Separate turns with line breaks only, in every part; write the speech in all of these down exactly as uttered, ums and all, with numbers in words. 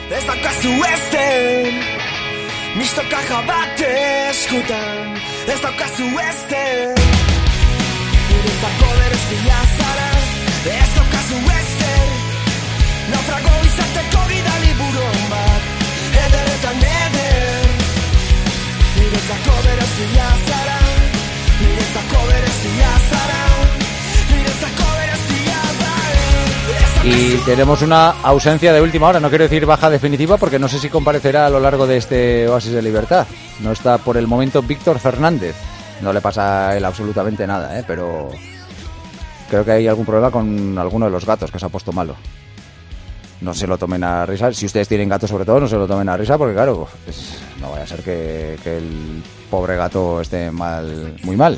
Ez daukazu ezen, mistoka jabate eskutan. Ez daukazu ezen, niretzako berezia zara. Ez daukazu ezen, naufrago izateko gidali buron bat. Eder eta neder, niretzako berezia zara. Niretzako berezia zara. Niretzako berezia zara.
Y tenemos una ausencia de última hora, no quiero decir baja definitiva porque no sé si comparecerá a lo largo de este oasis de libertad. No está por el momento Víctor Fernández, no le pasa a él absolutamente nada, ¿eh? Pero creo que hay algún problema con alguno de los gatos que se ha puesto malo. No se lo tomen a risa, si ustedes tienen gatos sobre todo, no se lo tomen a risa porque claro, pues, no vaya a ser que, que el pobre gato esté mal, muy mal.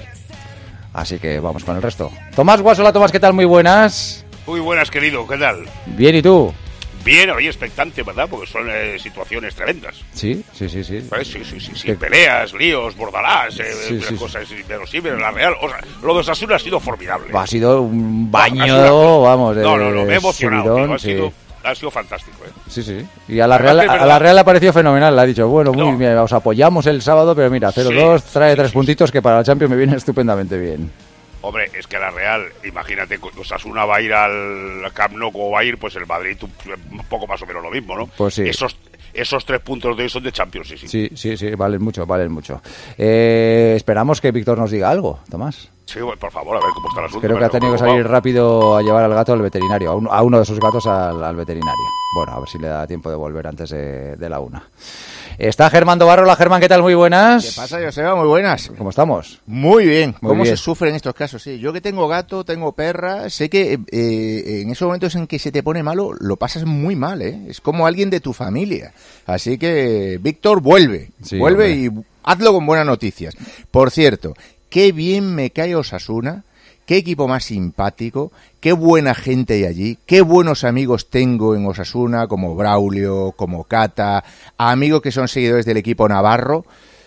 Así que vamos con el resto. Tomás Guasola, Tomás, ¿qué tal? Muy buenas.
Muy buenas, querido, ¿qué tal?
Bien, ¿y tú?
Bien, hoy expectante, ¿verdad? Porque son eh, situaciones tremendas.
Sí, sí, sí, sí.
¿Sabes? Sí, sí, sí, sí. Peleas, líos, bordalás, eh,
sí, sí,
cosas inverosímiles, la Real. O sea, lo de Osasuna ha sido formidable.
Ha sido un baño,
no,
vamos, de
No, no, no, me he emocionado,
subidón,
tío, ha,
sí.
sido, ha sido fantástico, ¿eh?
Sí, sí. Y a la Real, a la Real le ha parecido fenomenal, le ha dicho, bueno, muy
No.
bien, os apoyamos el sábado, pero mira, cero dos,
Sí,
trae
sí,
tres
sí,
puntitos que para la Champions me viene estupendamente bien.
Hombre, es que la Real, imagínate, Osasuna va a ir al Camp Nou o va a ir, pues el Madrid un poco más o menos lo mismo, ¿no?
Pues sí.
Esos, esos tres puntos de hoy son de Champions, sí, sí.
Sí, sí, sí, valen mucho, valen mucho. Eh, esperamos que Víctor nos diga algo, Tomás.
Sí, bueno, por favor, a ver cómo está el asunto.
Creo que ha
pero,
tenido que
vamos.
salir rápido a llevar al gato al veterinario, a, un- a uno de sus gatos al, al veterinario. Bueno, a ver si le da tiempo de volver antes de, de la una. Está Germán Dobarrola. Germán, ¿qué tal? Muy buenas.
¿Qué pasa, Joseba? Muy buenas.
¿Cómo estamos?
Muy bien.
Muy
¿Cómo
bien.
se sufre en estos casos? Sí, yo que tengo gato, tengo perra, sé que eh, eh, en esos momentos en que se te pone malo, lo pasas muy mal, ¿eh? Es como alguien de tu familia. Así que, Víctor, vuelve.
Sí,
vuelve
hombre.
y hazlo con buenas noticias. Por cierto, qué bien me cae Osasuna. Qué equipo más simpático, qué buena gente hay allí, qué buenos amigos tengo en Osasuna, como Braulio, como Cata, amigos que son seguidores del equipo navarro.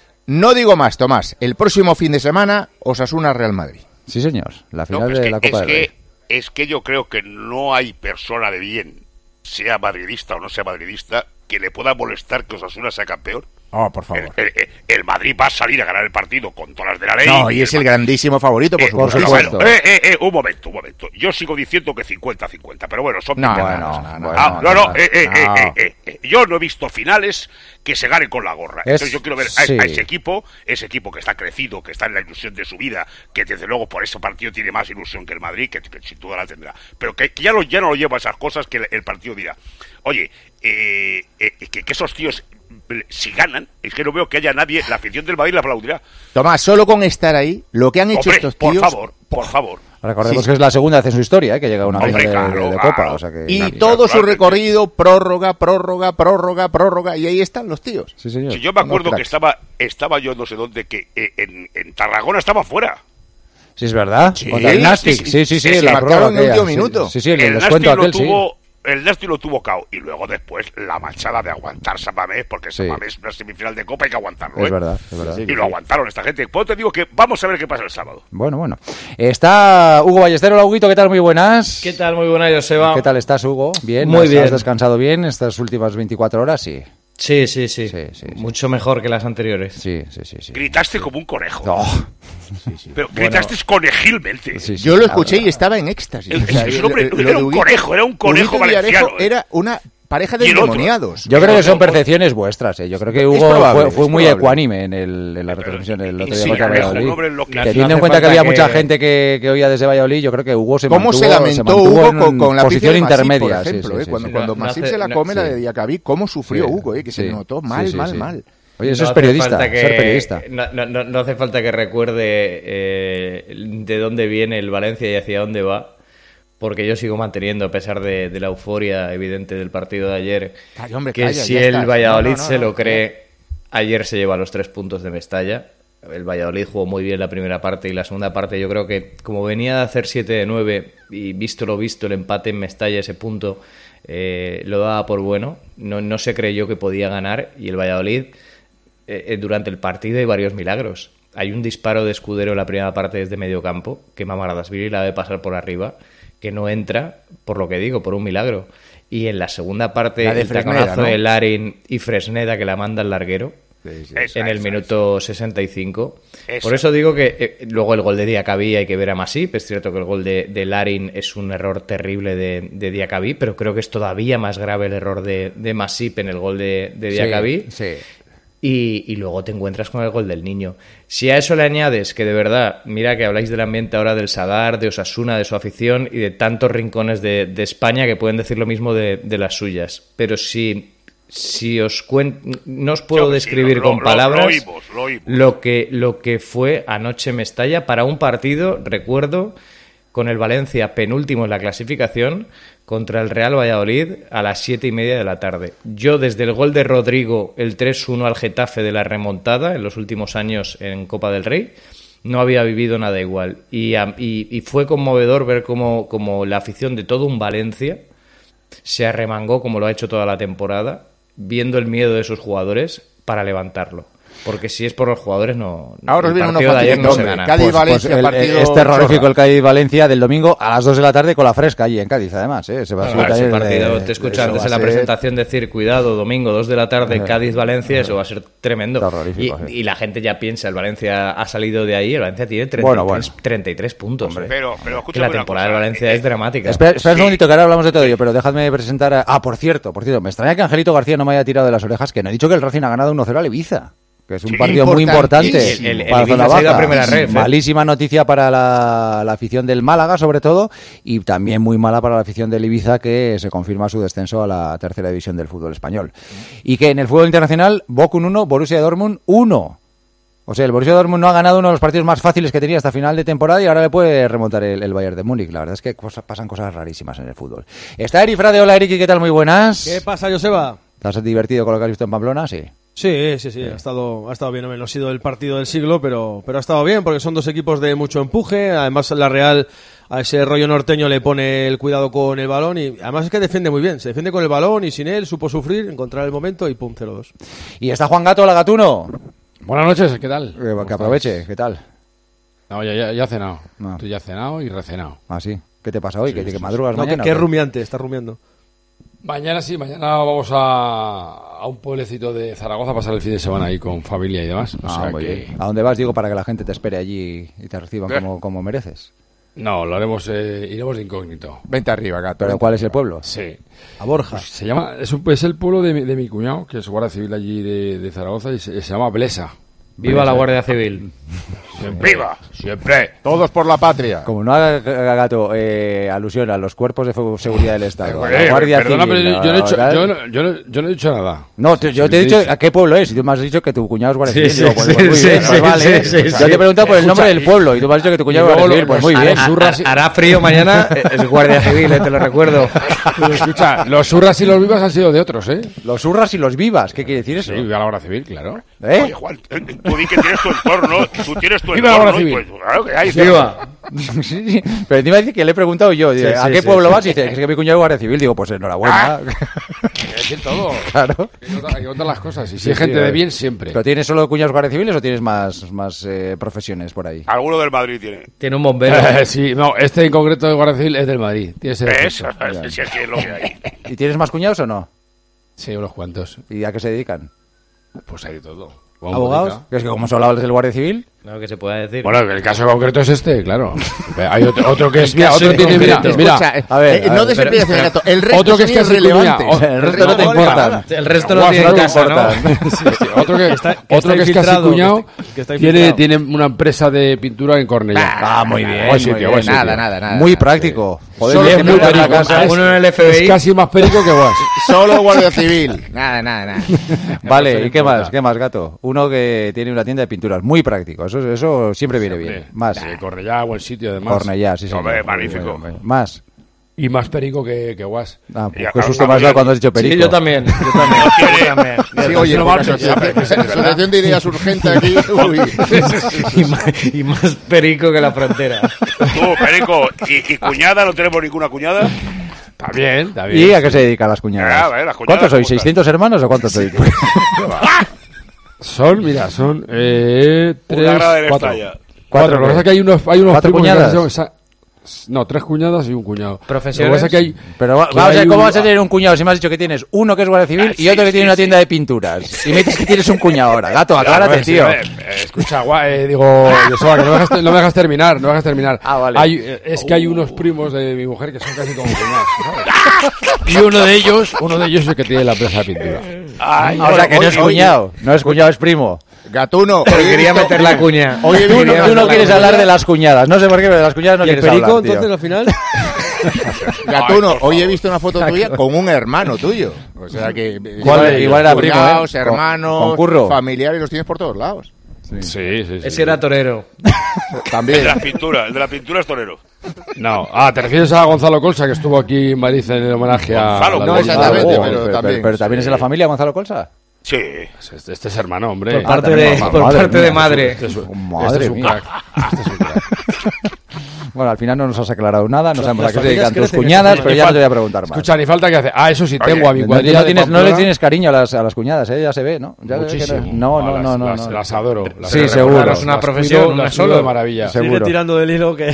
No digo más, Tomás, el próximo fin de semana, Osasuna-Real Madrid.
Sí, señor. La final
No, es
de
que,
la Copa
es
del Rey.
que, es que yo creo que no hay persona de bien, sea madridista o no sea madridista, que le pueda molestar que Osasuna sea campeón.
Oh, por
El, el- el Madrid va a salir a ganar el partido con todas las de la ley.
No, y es el grandísimo favorito, por
Eh,
supuesto.
pero
supuesto.
bueno, eh, eh, eh, un momento, un momento. Yo sigo diciendo que cincuenta cincuenta, pero bueno, son
No,
picadas.
no, no, no,
Ah, no, no,
no,
eh, eh,
no.
eh, eh, eh, yo no he visto finales que se ganen con la gorra.
Es-
Entonces yo quiero ver a,
sí.
a ese equipo, ese equipo que está crecido, que está en la ilusión de su vida, que desde luego por ese partido tiene más ilusión que el Madrid, que, que sin duda la tendrá. Pero que, que ya, lo, ya no lo lleva a esas cosas que el, el partido dirá. Oye, eh, eh, que, que esos tíos, si ganan, es que no veo que haya nadie, la afición del Madrid la aplaudirá.
Tomás, solo con estar ahí, lo que han hecho
Hombre,
estos
por
tíos...
favor, por favor.
Recordemos
Sí,
que es la segunda vez en su historia ¿eh? que llega a una
Hombre,
final de,
claro,
de
claro.
Copa. O sea que,
Y
Claro,
todo su
claro,
recorrido, prórroga, prórroga, prórroga, prórroga, y ahí están los tíos.
Sí, señor.
Si yo me acuerdo
Unos
que
cracks.
estaba estaba yo no sé dónde, que eh, en, en Tarragona estaba fuera.
Sí, es verdad.
Sí,
Contra el Nastic.
sí,
Sí,
sí,
sí, sí.
sí,
en la
marcaron
prórroga
en el
aquella,
último
sí.
minuto.
Sí, sí, el,
el
descuento
Nastic lo
aquel, sí.
tuvo, el Nastic lo tuvo cao. Y luego después la manchada de aguantar San Mamés, porque San
Sí.
Mamés es una semifinal de Copa, hay que aguantarlo.
Es
¿eh?
verdad, es verdad.
Y lo aguantaron esta gente. Pues te digo que vamos a ver qué pasa el sábado.
Bueno, bueno. Está Hugo Ballestero. Hola, Huguito, ¿qué tal? Muy buenas.
¿Qué tal? Muy buena, Joseba.
¿Qué tal estás, Hugo? ¿Bien?
Muy
¿Has-
bien.
¿Has descansado bien estas últimas veinticuatro horas? Sí.
Sí, sí, sí,
Sí, sí, sí.
Mucho mejor que las anteriores.
Sí, sí, sí. sí.
Gritaste como un conejo.
Oh,
Pero gritaste conejilmente.
sí, sí,
Yo lo
la
escuché y
verdad.
estaba en éxtasis.
Es-
O sea,
es un
lo-
hombre-
lo
era
de
un
Huguito-
conejo, era un conejo
Huguito y Arejo
valenciano, ¿eh?
Era una pareja de
Y el otro.
endemoniados.
Yo creo que son
Otro-
percepciones vuestras. ¿eh? Yo creo que
Es
Hugo
probable,
fue, fue
es
muy
probable.
ecuánime en, el, en la retransmisión del otro día
Sí,
contra
Arejo,
Valladolid.
un hombre enloquecido.
Teniendo
No
en
hace
cuenta que
falta
había
que-
mucha gente que, que oía desde Valladolid, yo creo que Hugo se
¿Cómo
mantuvo,
se lamentó
mantuvo
Hugo
en
con, con la
posición
pifia de Masip,
intermedia?
por ejemplo?
sí,
eh?
sí,
cuando
sí.
cuando
No- no
Masip
hace-
se la
no-
come, la
sí.
de Diacabí, ¿cómo sufrió
Sí,
Hugo? Eh? Que se
sí.
le notó mal,
Sí, sí,
mal,
sí.
mal.
Oye, eso
No
es
hace
periodista,
falta que-
ser periodista.
No, no- no- no hace falta que recuerde eh, de dónde viene el Valencia y hacia dónde va, porque yo sigo manteniendo, a pesar de, de la euforia evidente del partido de ayer,
Calla, hombre,
que
calla,
si
ya
el
estás.
Valladolid
No, no, no,
se
no.
lo cree, ayer se lleva los tres puntos de Mestalla. El Valladolid jugó muy bien la primera parte y la segunda parte yo creo que, como venía de hacer siete de nueve y visto lo visto, el empate en Mestalla, ese punto, eh, lo daba por bueno. No, no se creyó que podía ganar y el Valladolid, eh, durante el partido hay varios milagros. Hay un disparo de Escudero en la primera parte desde medio campo, que Mamardashvili la debe pasar por arriba, que no entra, por lo que digo, por un milagro. y en la segunda parte
La de
el
Fresneda,
taconazo
¿no?
de Larin y Fresneda que la manda al larguero.
Sí, sí.
Esa,
En el
esa,
minuto sesenta y cinco.
Esa.
Por eso digo que eh, luego el gol de Diacabí hay que ver a Masip. Es cierto que el gol de, de Larin es un error terrible de, de Diacabí, pero creo que es todavía más grave el error de, de Masip en el gol de, de Diacabí.
Sí, sí.
Y, y luego te encuentras con el gol del Niño. Si a eso le añades que de verdad, mira que habláis del ambiente ahora del Sadar, de Osasuna, de su afición y de tantos rincones de, de España que pueden decir lo mismo de, de las suyas. Pero si, si os cuento, no os puedo
Yo, sí,
describir
lo-
con
lo-
palabras
lo oímos, lo oímos.
lo que, lo que fue anoche Mestalla para un partido, recuerdo, con el Valencia penúltimo en la clasificación contra el Real Valladolid a las siete y media de la tarde. Yo desde el gol de Rodrigo, el tres uno al Getafe de la remontada en los últimos años en Copa del Rey, no había vivido nada igual. Y, a- y, y fue conmovedor ver cómo, cómo la afición de todo un Valencia se arremangó, como lo ha hecho toda la temporada, viendo el miedo de sus jugadores para levantarlo. Porque si es por los jugadores, no.
Ahora os
el
viene uno
partido de ayer
fácil,
no se
hombre.
gana.
Cádiz,
Pues-
Valencia,
pues el-
partido
es terrorífico
chorra.
el Cádiz-Valencia del domingo a las dos de la tarde con la fresca allí en Cádiz, además. ¿eh? Ese va a ser
Claro, ese
también
partido,
de-
te escuché
eso
antes
va
en la
a ser-
presentación decir, cuidado, domingo, dos de la tarde, Cádiz-Valencia, eso va a ser tremendo.
Terrorífico,
y,
sí.
y la gente ya piensa, el Valencia ha salido de ahí, el Valencia tiene treinta y tres,
Bueno, bueno.
treinta y tres puntos. eh.
Pero, pero
que
escúchame
la
una
temporada
cosa,
del Valencia
eh,
es dramática.
Espera, espera un
Sí.
segundito, que ahora hablamos de todo ello, pero dejadme presentar a... Ah, por cierto, por cierto, me extraña que Angelito García no me haya tirado de las orejas, que no he dicho que el Racing ha ganado uno cero al Ibiza, que es un
Sí,
partido muy importante
importantísimo.
El- el- el
para
Ibiza
zona
se ha ido a
baja.
primera red, ¿eh?
Malísima noticia para la, la afición del Málaga, sobre todo, y también muy mala para la afición del Ibiza, que se confirma su descenso a la tercera división del fútbol español. Y que en el fútbol internacional, Bochum uno, Borussia Dortmund uno. O sea, el Borussia Dortmund no ha ganado uno de los partidos más fáciles que tenía hasta final de temporada y ahora le puede remontar el, el Bayern de Múnich. La verdad es que cosa- pasan cosas rarísimas en el fútbol. Está Eri Frade. Hola, Eric, ¿qué tal? Muy buenas.
¿Qué pasa, Joseba?
¿Te has divertido con lo que has visto en Pamplona? Sí.
Sí, sí, sí, ha estado, ha estado bien. Hombre, no ha sido el partido del siglo, pero, pero ha estado bien porque son dos equipos de mucho empuje. Además, la Real a ese rollo norteño le pone el cuidado con el balón y además es que defiende muy bien. Se defiende con el balón y sin él supo sufrir, encontrar el momento y pum, cero dos.
Y está Juan Gato, hola Gatuno.
Buenas noches, ¿qué tal?
Eh,
¿Cómo
que aproveche, ¿qué tal?
estás? No, ya, ya, ya he cenado.
No.
Tú ya has cenado y recenado.
Ah, sí. ¿Qué te pasa hoy?
Sí,
¿Que,
sí,
que
sí.
madrugas
No, que,
mañana?
que
o
es
qué?
rumiante, está rumiando.
Mañana sí, mañana vamos a, a un pueblecito de Zaragoza a pasar el fin de semana ahí con familia y demás. O
Ah,
sea
muy
que...
bien. ¿A dónde vas? Digo, para que la gente te espere allí y te reciban
¿Qué?
como, como mereces.
No, lo haremos, eh, iremos de incógnito.
Vente arriba, gato.
¿Pero
vente
cuál es el
arriba.
pueblo?
Sí.
A Borja.
Se llama, es, un- es el pueblo de mi, de mi cuñado, que es guardia civil allí de, de Zaragoza, y se, se llama Blesa.
Viva la Guardia Civil.
¡Viva!
Siempre. Todos por la patria.
Como no haga Gato eh, alusión a los cuerpos de fu- seguridad del Estado, a la
Eh,
Guardia
perdona,
Civil...
pero yo, yo no he hecho,
tal-
yo, no, yo, no, yo no he dicho nada.
No, te- yo
Sí,
te he
sí,
dicho
sí.
a qué pueblo es y tú me has dicho que tu cuñado es guardia
Sí,
civil. Digo,
sí,
pues, pues muy
sí,
bien,
sí,
pues vale.
sí, sí,
Yo
sí.
te he preguntado por el nombre
Escucha,
del pueblo y tú me has dicho que tu cuñado es
luego
guardia civil.
lo-
Pues muy
los-
bien.
los surras y-
Hará frío mañana, es Guardia Civil, eh, te lo recuerdo.
Pero escucha, los surras y los vivas han sido de otros, ¿eh?
Los surras y los vivas, ¿qué quiere decir eso?
Sí, viva la Guardia Civil, claro.
¿Eh?
Oye, Juan, eh, tú di que tienes tu entorno, tú tienes tu
Viva la
entorno,
Guardia
y
Civil.
pues claro que hay.
Viva.
Sí, sí. Pero encima dice que le he preguntado yo, dice,
Sí,
¿a
sí,
qué
sí,
pueblo
sí.
vas? Y dice, es que mi cuñado es guardia civil. Digo, pues enhorabuena.
Hay que decir todo.
Claro.
Hay que contar, hay que contar las cosas. Y si
Sí,
hay gente
sí, a
de
ver.
bien, siempre.
¿Pero tienes solo cuñados guardia civiles o tienes más, más eh, profesiones por ahí?
Alguno del Madrid tiene.
Tiene un bombero.
Eh, sí, no, este en concreto de Guardia Civil es del Madrid. Tiene ese
¿Ves?
defecto.
Si es que es lo que hay.
¿Y tienes más cuñados o no?
Sí, unos cuantos.
¿Y a qué se dedican?
Pues hay de todo.
¿Abogados?
Que es que como solo hablas del guardia civil...
No, que se pueda decir.
Bueno, el caso concreto es este, claro. Hay otro, otro que es...
El
Mira,
caso
otro tiene... Mira,
concreto.
mira,
Escucha,
a ver,
eh,
a
no
ver,
desempeñes
pero-
el gato. El resto
otro que es
son
casi
irrelevantes.
cuñado.
El resto no te
no,
importan.
El resto lo
Guau,
tiene en
no
casa, ¿no?
importan.
Sí, sí, otro que,
está- que
otro
está
que es casi
infiltrado,
cuñado,
que está- que está
tiene,
infiltrado.
tiene una empresa de pintura en Cornellá.
Ah, muy bien,
Buen sitio,
muy
buen
bien.
sitio.
Nada, nada, nada.
Muy práctico. Joder,
Solo
bien,
es muy
muy
perico.
la casa.
Alguno en el F B I.
Es casi más perico que Guas.
Solo Guardia Civil. Nada, nada, nada.
Vale,
No se
¿y
le
qué
importa.
más? ¿Qué más, Gato? Uno que tiene una tienda de pinturas. Muy práctico. Eso, eso siempre viene bien. Más.
De Cornellá, buen sitio además.
Cornellá, sí, sí.
Hombre, magnífico.
Más.
Y más perico que, que Guas.
Ah,
Y
pues
a
qué susto
Carlos
me has dado
Gabriel.
cuando has dicho perico.
Sí, yo también. Yo también. Yo también.
Sí, oye,
no
por
marches,
asociación, asociación de ideas urgente aquí. Uy.
y, más, y más perico que la frontera.
Tú, Perico, ¿y, y cuñada? ¿No tenemos ninguna cuñada?
Está bien, está bien.
¿Y a qué se dedican las cuñadas?
Ah, a ver, las cuñadas,
¿Cuántos sois?
¿cómo están?
¿seiscientos hermanos o cuántos sois?
Son, mira, son eh, tres,
Una grada de
cuatro.
Estalla.
Cuatro. Lo que pasa es que hay unos, hay unos
¿Cuatro
primos que
cuñadas?
son sa- No, tres cuñadas y un cuñado.
¿Profesiones?
Lo que pasa es que hay,
Pero va-
que
vamos a ver,
hay
¿cómo
un-
vas a tener un cuñado si me has dicho que tienes uno que es guardia civil
Ah,
y otro
sí,
que tiene
sí,
una
sí.
tienda de pinturas? Y me dices que tienes un cuñado ahora. Gato,
Claro,
aclárate,
a ver, sí,
tío.
a ver, eh, escucha, gua- eh, digo, Joseba, que no me, dejas, no me dejas terminar, no me dejas terminar.
Ah, vale.
Hay, eh, es que hay unos primos de mi mujer que son casi como cuñados, ¿sabes? Y uno de ellos, uno de ellos es el que tiene la empresa de pintura.
Ay,
O sea, que no
Oye,
es
oye.
cuñado. No es cuñado, es primo.
Gatuno.
Pero
hoy he
quería
visto-
meter la cuña.
Hoy he
Tú,
visto
no-
una
tú no
foto-
quieres hablar de las cuñadas. No sé por qué, pero de las cuñadas no
¿Y el
quieres
perico,
hablar, tío.
entonces, al final?
Gatuno, hoy he visto una foto tuya con un hermano tuyo. O sea que.
¿Cuál-
eh,
igual era primo,
cuñados,
eh? Con-
hermanos,
con curro.
familiares, los tienes por todos lados.
Sí, sí, sí.
Ese era torero.
El
También.
de la pintura, el de la pintura es torero.
No, ah, te refieres a Gonzalo Colsa, que estuvo aquí en Madrid en el homenaje a...
Gonzalo,
a la
no,
Lolita.
exactamente,
Oh,
pero también,
pero también
sí.
es de la familia Gonzalo Colsa.
Sí.
Este, este es hermano, hombre.
Por parte
también,
de,
ma-
por
madre
parte
mía,
de madre.
Este es, un-
Madre
este es un
mía.
crack. Este es un crack.
Bueno, al final no nos has aclarado nada, no sabemos a
las
qué se dedican
familias
tus
crecen,
cuñadas,
eso
pero
Ni
ya no
fal-
te voy a preguntar más.
Escucha, ni falta que hace. Ah, eso sí,
Oye,
tengo a mi
No,
cuadrilla
no
de
tienes, no le
Pamplona.
tienes cariño a las, a las cuñadas, ¿eh? Ya se ve, ¿no? Ya se ve que
Muchísimo.
No, no,
las,
no, no.
las,
no.
las adoro. Las
Sí,
adoro.
seguro.
Las-
Es una
las
profesión,
cuido-
una
las cuido
solo.
de maravilla.
Sí. Seguro.
Sigue tirando del hilo que...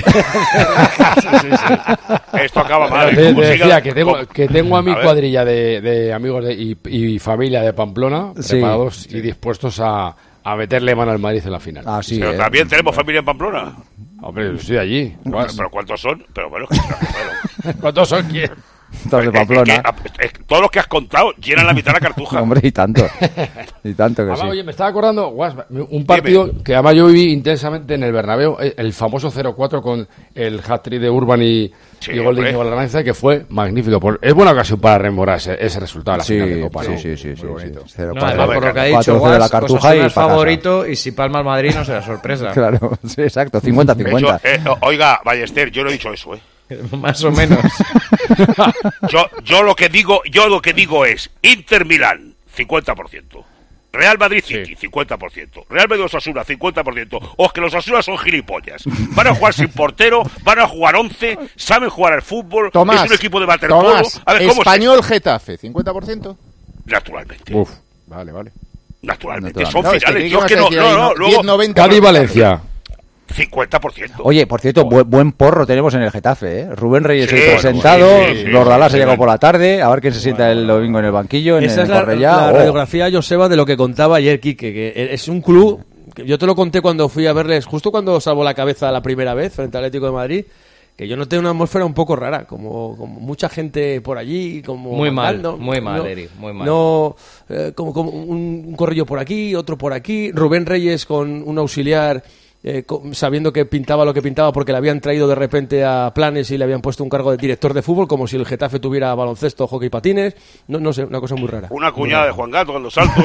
Esto acaba mal.
Te,
Como
te
siga-
decía que tengo,
como-
que tengo a mi
A ver.
cuadrilla de, de amigos de- y, y familia de Pamplona
Sí.
preparados y dispuestos a, a meterle mano al Madrid en la final.
Ah, sí,
Pero
¿eh?
también tenemos familia en Pamplona.
Hombre, yo estoy allí.
Bueno, pero ¿cuántos son? Pero bueno, que- bueno.
¿Cuántos son? ¿Quién?
Todos de
Es que-
Pamplona.
es que- es que todos los que has contado llenan la mitad de la cartuja.
Hombre, y tanto. Y tanto que
Además,
sí.
oye, me estaba acordando, guas, un partido que además yo viví intensamente en el Bernabéu, el el famoso cero cuatro con el hat-trick de Urban y,
Sí,
y gol de
hombre.
Íñigo Larranza, que fue magnífico. Por- Es buena ocasión para rememorar ese, ese resultado de la
Sí,
final de Copa.
sí,
¿no?
sí, sí, sí, sí. Cero
No,
cuatro.
además, por lo que ha dicho
cuatro cero de la
Guas,
Cartuja
Osasuna
y
es
pa' casa.
favorito y si palma el Madrid no será sorpresa.
Claro, sí, exacto, cincuenta cincuenta.
Yo, eh, o- oiga, Ballester, yo no he dicho eso, ¿eh?
Más o menos.
Yo, yo lo que digo, yo lo que digo es Inter Milán, cincuenta por ciento. Real Madrid City, cincuenta por ciento. Real Madrid Osasuna, cincuenta por ciento. O es que los Osasuna son gilipollas. Van a jugar sin portero, van a jugar once, saben jugar al fútbol,
Tomás,
es un equipo de waterpolo.
Tomás,
A ver, ¿cómo es
Español Getafe, cincuenta por ciento.
esto? Naturalmente.
Uf, vale, vale.
Naturalmente.
Naturalmente.
Son
No, es que
finales.
¿qué
Yo
vas
que
a
no,
decir
no,
ahí,
no,
no?
luego
diez noventa
Cádiz Valencia.
cincuenta por ciento.
Oye, por cierto, bu- buen porro tenemos en el Getafe, ¿eh? Rubén Reyes
Sí,
el
bueno,
presentado,
sí, sí, sí,
Bordalás
sí,
ha llegado
sí.
por la tarde, a ver quién se sienta el domingo en el banquillo, en
Esa
el
es la,
Cornellá.
la
Oh.
radiografía, Joseba, de lo que contaba ayer Quique, que es un club, que yo te lo conté cuando fui a verles, justo cuando salvó la cabeza la primera vez frente al Atlético de Madrid, que yo noté una atmósfera un poco rara, como, como mucha gente por allí, como
Muy mal,
mandando,
muy mal,
no,
Eri, muy mal.
No, eh, como, como un, un corrillo por aquí, otro por aquí, Rubén Reyes con un auxiliar eh, co- sabiendo que pintaba lo que pintaba porque le habían traído de repente a Planes y le habían puesto un cargo de director de fútbol, como si el Getafe tuviera baloncesto, hockey y patines, no, no sé, una cosa muy rara.
Una cuñada de Juan Gato con los saltos.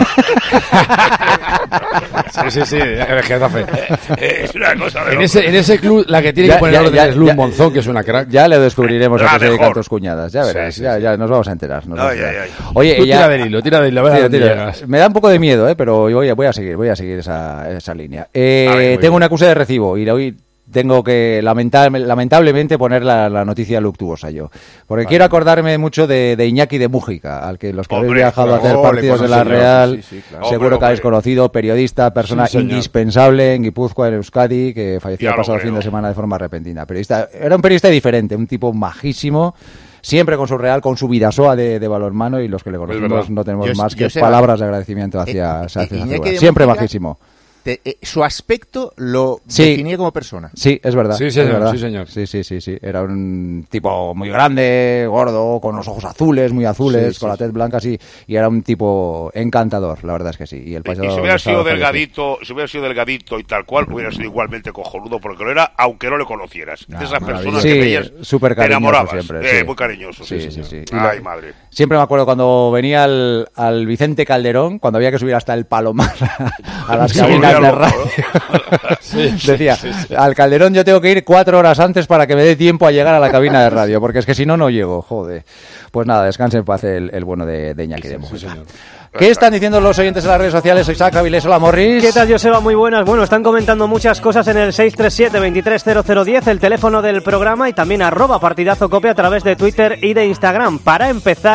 Sí, sí, sí, el Getafe.
Es una cosa de
En
loco.
ese, en ese club, la que tiene
Ya,
que poner
ya,
orden
ya,
es Luz
ya.
Monzón, que es una crack.
Ya le descubriremos a
La
qué se dedican
mejor.
tus cuñadas, ya verás,
Sí, sí,
ya,
sí.
ya nos vamos a enterar. Nos vamos a
Ay,
enterar.
ay, ay.
Oye,
Tú
ya-
tira del hilo, tira del hilo, a ver a
Tira,
dónde
tira.
llegas.
Me da un poco de miedo, ¿eh? Pero voy a, voy a seguir, voy a seguir esa, esa línea. Eh,
A ver, muy
tengo
bien.
una acusa de recibo y hoy tengo que lamentar- lamentablemente poner la, la noticia luctuosa yo. Porque quiero acordarme mucho de, de Iñaki de Mújica, al que los que habéis
Hombre,
viajado a hacer
ole,
partidos
con
de la
ese
Real,
señor, sí, sí, claro.
seguro
Hombre,
que habéis
hombre.
conocido, periodista, persona
Sí, señor.
indispensable en Guipúzcoa, en Euskadi, que falleció
Ya
el
lo
pasado
creo.
fin de semana de forma repentina. Periodista, era un periodista diferente, un tipo majísimo, siempre con su Real, con su vidasoa de, de balonmano, y los que le conocemos
verdad.
no tenemos
Yo-
más
yo
que
sé-
palabras de agradecimiento hacia,
Eh,
hacia esa
Iñaki
figura.
de
Siempre
Mújica-
majísimo.
Te- eh, su aspecto lo
Sí.
definía como persona.
Sí, es verdad.
Sí,
es
señor,
verdad.
sí, señor.
Sí, sí, sí, sí. Era un tipo muy grande, gordo, con los ojos azules, muy azules,
Sí, sí,
con la
sí.
tez blanca, sí. Y era un tipo encantador, la verdad es que sí. Y el
Y
paisano
si hubiera
del
sido
Estado falleció.
delgadito, si hubiera sido delgadito y tal cual, hubiera sido igualmente cojonudo porque lo era, aunque no le conocieras. de esas personas
Sí,
que veías,
súper
te
cariñoso
enamorabas.
siempre,
Eh,
sí.
muy cariñoso, sí,
Sí, sí,
señor.
sí. Y
Ay,
lo-
madre.
Siempre me acuerdo cuando venía al, al Vicente Calderón, cuando había que subir hasta el Palomar a las
Se
cabinas
volvía
de
loco,
radio. Decía, al Calderón yo tengo que ir cuatro horas antes para que me dé tiempo a llegar a la cabina de radio, porque es que si no, no llego, joder. Pues nada, descanse en paz el, el bueno de, de Iñaki de Mújica. ¿Qué están diciendo los oyentes en las redes sociales? Soy Isaac Avilés, hola Morris.
¿Qué tal, Joseba? Muy buenas. Bueno, están comentando muchas cosas en el seis tres siete, veintitrés cero cero diez, el teléfono del programa, y también arroba partidazo cope a través de Twitter y de Instagram. Para empezar,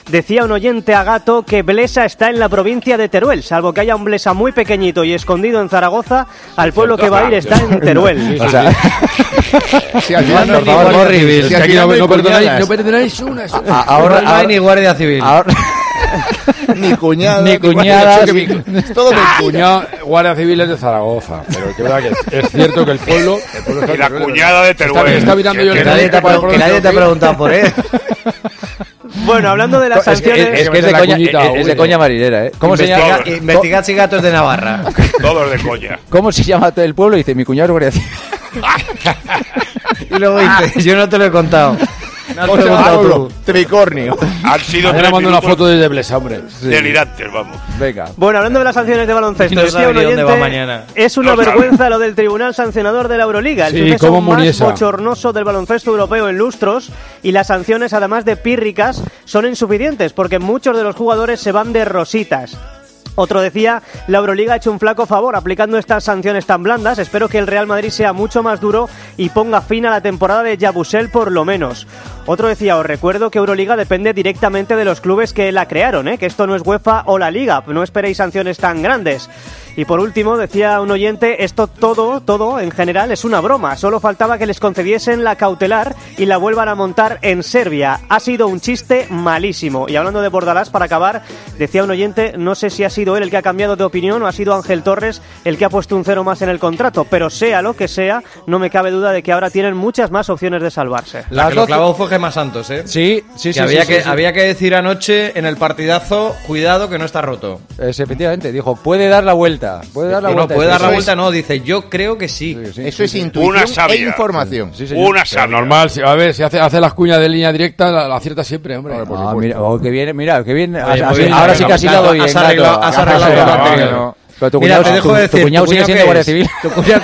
Decía un oyente a Gato que Blesa está en la provincia de Teruel. Salvo que haya un Blesa muy pequeñito y escondido en Zaragoza, al pueblo que va a ir está en Teruel.
O sea,
Sí, al final
por
no-
favor,
no-
horrible.
si
Es
al
que aquí
final
no,
no hay
no perdonáis,
cuñadas,
no perdonáis una. es una.
a- ahora,
no hay
ahora,
ni guardia civil.
ahora-
ni cuñadas,
Ni cuñadas.
Es todo
Mi
mentira.
cuñado, Guardia Civil es de Zaragoza, pero que verdad que es cierto que el pueblo... El pueblo está
Y la
en Teruel,
cuñada de
Está,
Teruel.
está mirando
Que-
yo el
que
Que nadie te ha,
teléfono,
pre- que nadie te ha
¿sí?
preguntado por él.
Bueno, hablando de las
Es que,
sanciones...
es, que es de
La
coña,
cuñita,
es, es de
uy.
coña marinera, ¿eh? ¿Cómo se llama?
Investiga- Investigad si Gato es de Navarra.
Todos de coña.
¿Cómo se llama el pueblo? Dice, mi cuñado es guardia civil.
Y luego dice, yo no te lo he contado. No has
O sea,
preguntado
Pablo,
tú.
tricornio.
Han sido
Mañana
tres
mando una
minutos
foto desde Blesa, hombre.
delirantes, vamos.
Venga.
Bueno, hablando de las sanciones de baloncesto,
No
decía
sabe
un
ni dónde
oyente,
va mañana.
es una
No sabe.
vergüenza lo del tribunal sancionador de la Euroliga, el
Sí,
suceso
como
más
Muniesa.
bochornoso del baloncesto europeo en lustros, y las sanciones, además de pírricas, son insuficientes porque muchos de los jugadores se van de rositas. Otro decía, la Euroliga ha hecho un flaco favor aplicando estas sanciones tan blandas. Espero que el Real Madrid sea mucho más duro y ponga fin a la temporada de Yabusel por lo menos. Otro decía, os recuerdo que Euroliga depende directamente de los clubes que la crearon, ¿eh? Que esto no es UEFA o la Liga, no esperéis sanciones tan grandes. Y por último, decía un oyente, esto todo, todo en general es una broma. Solo faltaba que les concediesen la cautelar y la vuelvan a montar en Serbia. Ha sido un chiste malísimo. Y hablando de Bordalás, para acabar, decía un oyente, no sé si ha sido él el que ha cambiado de opinión o ha sido Ángel Torres el que ha puesto un cero más en el contrato. Pero sea lo que sea, no me cabe duda de que ahora tienen muchas más opciones de salvarse.
La que lo clavó fue Gemma Santos, ¿eh?
Sí, sí,
Que
sí.
había,
sí,
que,
sí, sí.
había que decir anoche en el partidazo, cuidado que no está roto.
Es, efectivamente, dijo, puede dar la vuelta. Puede dar la
No,
vuelta.
puede dar la
Eso
vuelta,
es-
no, dice, yo creo que sí.
Sí, sí,
Eso
sí,
es
sí.
intuición
Una sabia.
e información.
Sí, señor.
Una
Pero
sabia.
normal, si- a ver, si hace, hace las cuñas de línea directa, la, la acierta siempre, hombre.
Ah, mira, oh, qué bien, mira, qué bien.
Oye,
Así-
muy bien,
ahora
Gato,
sí que así
Gato,
lo doy
has
bien,
arreglado-
Gato.
has arreglado
Gato,
lo
no,
anterior.
no. Pero tu
Mira,
cuñado,
te dejo
tu,
de
tu
decir,
cuñado
¿tu
sigue
cuñado
siendo
qué
guardia
es?
civil.
¿Tu cuñado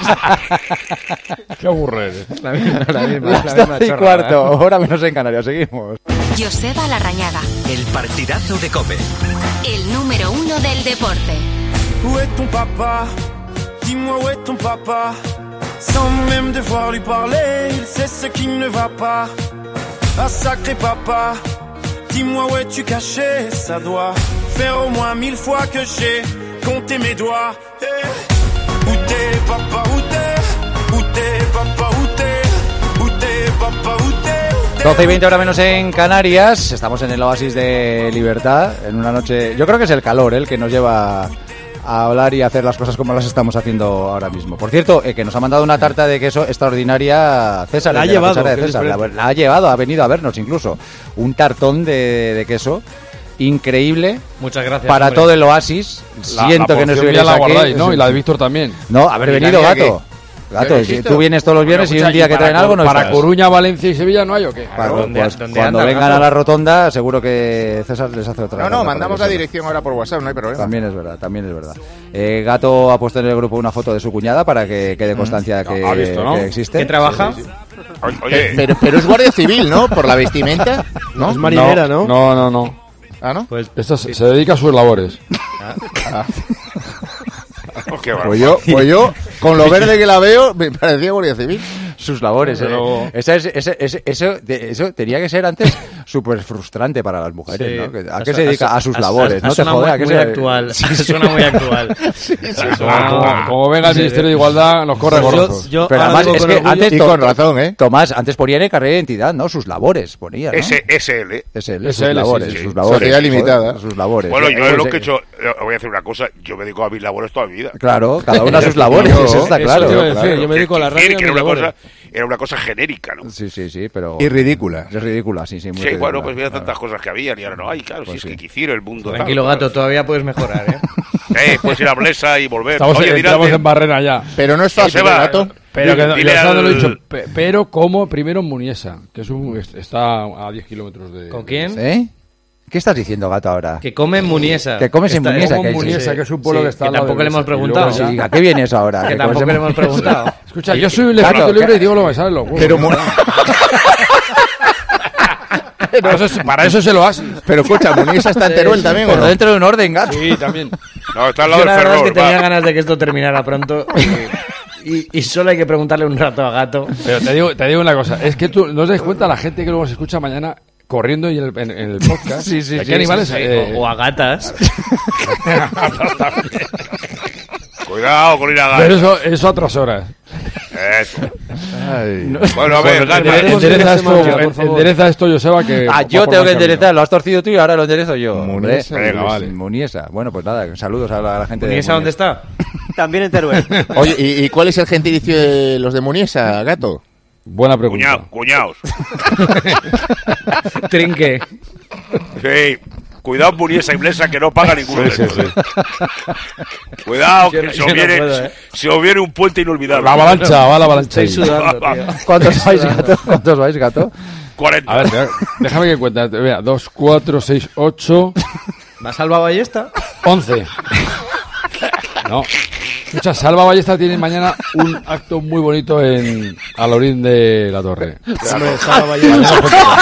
qué es?
Qué aburre eres.
La misma, la misma,
Las
la
doce
misma
y
chorrada.
cuarto, hora menos en Canarias, seguimos.
Joseba Larrañaga,
El partidazo de COPE.
el número uno del deporte.
Où est ton papa? Dis-moi où est ton papa? Sans même devoir lui parler, il sait ce qui ne va pas. Ah sacré papa, dis-moi où es-tu caché? Ça doit faire au moins mille fois que j'ai compté mes doigts. Eh. Où t'es papa, où t'es? Où t'es papa, où t'es? Où t'es papa, où t'es?
doce y veinte hora menos en Canarias. Estamos en el oasis de libertad. En una noche. Yo creo que es el calor ¿eh? el que nos lleva a hablar y a hacer las cosas como las estamos haciendo ahora mismo. Por cierto, eh, que nos ha mandado una tarta de queso extraordinaria César.
La ha
el de
llevado,
cuchara de
que es
César. La,
diferente.
la ha llevado, ha venido a vernos incluso. Un tartón de, de queso increíble
Muchas gracias.
para
hombre.
todo el oasis.
La-
Siento
la
que no
porción
estuvierais
ya la
aquí.
guardáis, ¿no? Y la de Víctor también.
No, haber
¿Y la
venido,
mía
gato. Gato,
¿Qué
si
necesito?
tú vienes todos los viernes y
Escucha,
un día que
para
traen
Cor-
algo no
Para
estás.
Coruña, Valencia y Sevilla no hay o qué.
Claro,
¿Dónde-
pues
dónde
cuando
anda,
vengan
gato?
a la rotonda, seguro que César les hace otra.
No, no,
nota
mandamos
para
la
que
dirección ahora por WhatsApp, no hay problema.
También es verdad, también es verdad. Eh, Gato ha puesto en el grupo una foto de su cuñada para que quede constancia que,
Ha visto, ¿no?
que existe.
¿Qué trabaja?
Oye,
Pero, pero es guardia civil, ¿no? Por la vestimenta, ¿no?
Es marinera, ¿no?
No, no, no.
Ah, ¿no?
Pues
Esta se, se dedica a sus labores.
oh, qué
Pues yo, pues yo, con lo verde que la veo, me parecía guardia civil.
Sus labores.
Pero-
eh. Esa es- ese- ese- eso, de- eso tenía que ser antes súper frustrante para las mujeres,
Sí.
¿no? Que- ¿A
Ha-
qué se dedica?
ha-
A sus
ha-
labores,
ha-
¿no? Te
suena
jode,
muy,
¿a qué
muy
se-
actual. Suena muy actual.
Como, como venga el Ministerio de Igualdad, nos corre
Pues yo-
gorrosos.
yo
Pero
ahora
además
digo
es
con
que
orgullo-
antes
Y
to-
con razón, ¿eh?
Tomás, antes ponía en el carnet de identidad, ¿no? Sus labores ponía, ¿no?
S S L.
Es él,
Es
sus
él,
labores,
sí, sí.
sus labores.
Sociedad
joder,
limitada.
sus labores.
Bueno, yo
Eh,
es lo
pues,
que he
eh,
hecho. eh, Voy a decir una cosa. Yo me dedico a mis labores toda mi vida.
Claro, cada uno a sus labores,
Yo-
eso está
eso
claro.
te iba a decir,
claro.
yo me dedico a la
Quiere
radio y a
decir que
mis
era una
labores.
cosa, era una cosa genérica, ¿no?
Sí, sí, sí, pero...
Y ridícula.
Es ridícula, sí, sí. Muy
Sí,
ridícula,
bueno, pues mira
claro.
tantas cosas que había y ahora no hay, claro.
Pues
si
sí.
es que quisiera el mundo.
Tranquilo,
tal,
gato, todavía puedes mejorar, ¿eh?
Eh, puedes ir a Blesa y volver.
Estamos,
Oye,
entramos
dirás,
en barrera ya.
Pero no es fácil,
Joseba,
¿eh, gato?
Pero que
dile
yo
al-
lo he dicho, pe- pero como primero en Muniesa, que es un, es- está a diez kilómetros de...
¿Con quién?
¿Eh? ¿Qué estás diciendo, gato, ahora?
Que come en Muniesa.
Que comes en
Está-
Muniesa,
Como
que
en
es-
Muniesa,
sí,
que es un pueblo
sí,
que está
que
al lado de
tampoco le hemos
Blesa. Y luego
preguntado.
ya-
Sí, ¿a qué vienes ahora?
Que
Que
tampoco
comes en-
le hemos preguntado.
Escucha, yo soy un
Gato,
espíritu libre
que-
y digo lo que sale los huevos.
Pero, mu-
para, eso, es- para eso se lo haces.
pero escucha, ¿Muniesa está en Teruel también o
Pero
no?
dentro de un orden, gato.
Sí, también.
No, está al
Yo
lado
la
del
verdad es
Ferrol.
que tenía
va.
ganas de que esto terminara pronto. Y, y solo hay que preguntarle un rato a Gato.
Pero te digo, te digo una cosa, es que tú no os das cuenta la gente que luego se escucha mañana corriendo y en el, en, en el podcast.
Sí, sí,
¿Qué
sí,
animales?
Sí, sí,
eh,
o, o a gatas.
Cuidado con ir a
Pero
gato.
eso, eso a otras horas.
Eso.
Ay.
Bueno, a ver,
Bueno,
Gana,
tenemos-
Endereza
una semana,
esto,
por favor.
endereza esto, Joseba, que...
Ah,
va
yo
por
tengo
mal
que
camino.
enderezar, lo has torcido tú y ahora lo enderezo yo.
Muniesa,
Hombre,
venga,
pues,
vale.
Muniesa. Bueno, pues nada, saludos a la gente de
¿Y esa dónde
Muniesa.
está?
También en Teruel.
Oye, ¿y, y cuál es el gentilicio de los de Muniesa, gato?
Buena pregunta.
Cuñado, cuñados.
Trinque.
Sí. Cuidado, Muniesa y Blesa, que no paga ninguno de
Sí, sí,
estos.
sí.
Cuidado,
Yo
que
no-
se
yo
os
no
viene,
puedo, ¿eh?
se os viene un puente inolvidable.
La avalancha, va la avalancha.
Estoy
ahí.
sudando, tío.
¿Cuántos vais, gato? ¿Cuántos vais, gato?
cuarenta.
A ver, deja- déjame que cuente. Vea, dos, cuatro, seis, ocho,
¿Va Salva Ballesta?
once. No. Escucha, Salva Ballesta tiene mañana un acto muy bonito en Alorín de la Torre.
Hombre, Salva Ballesta.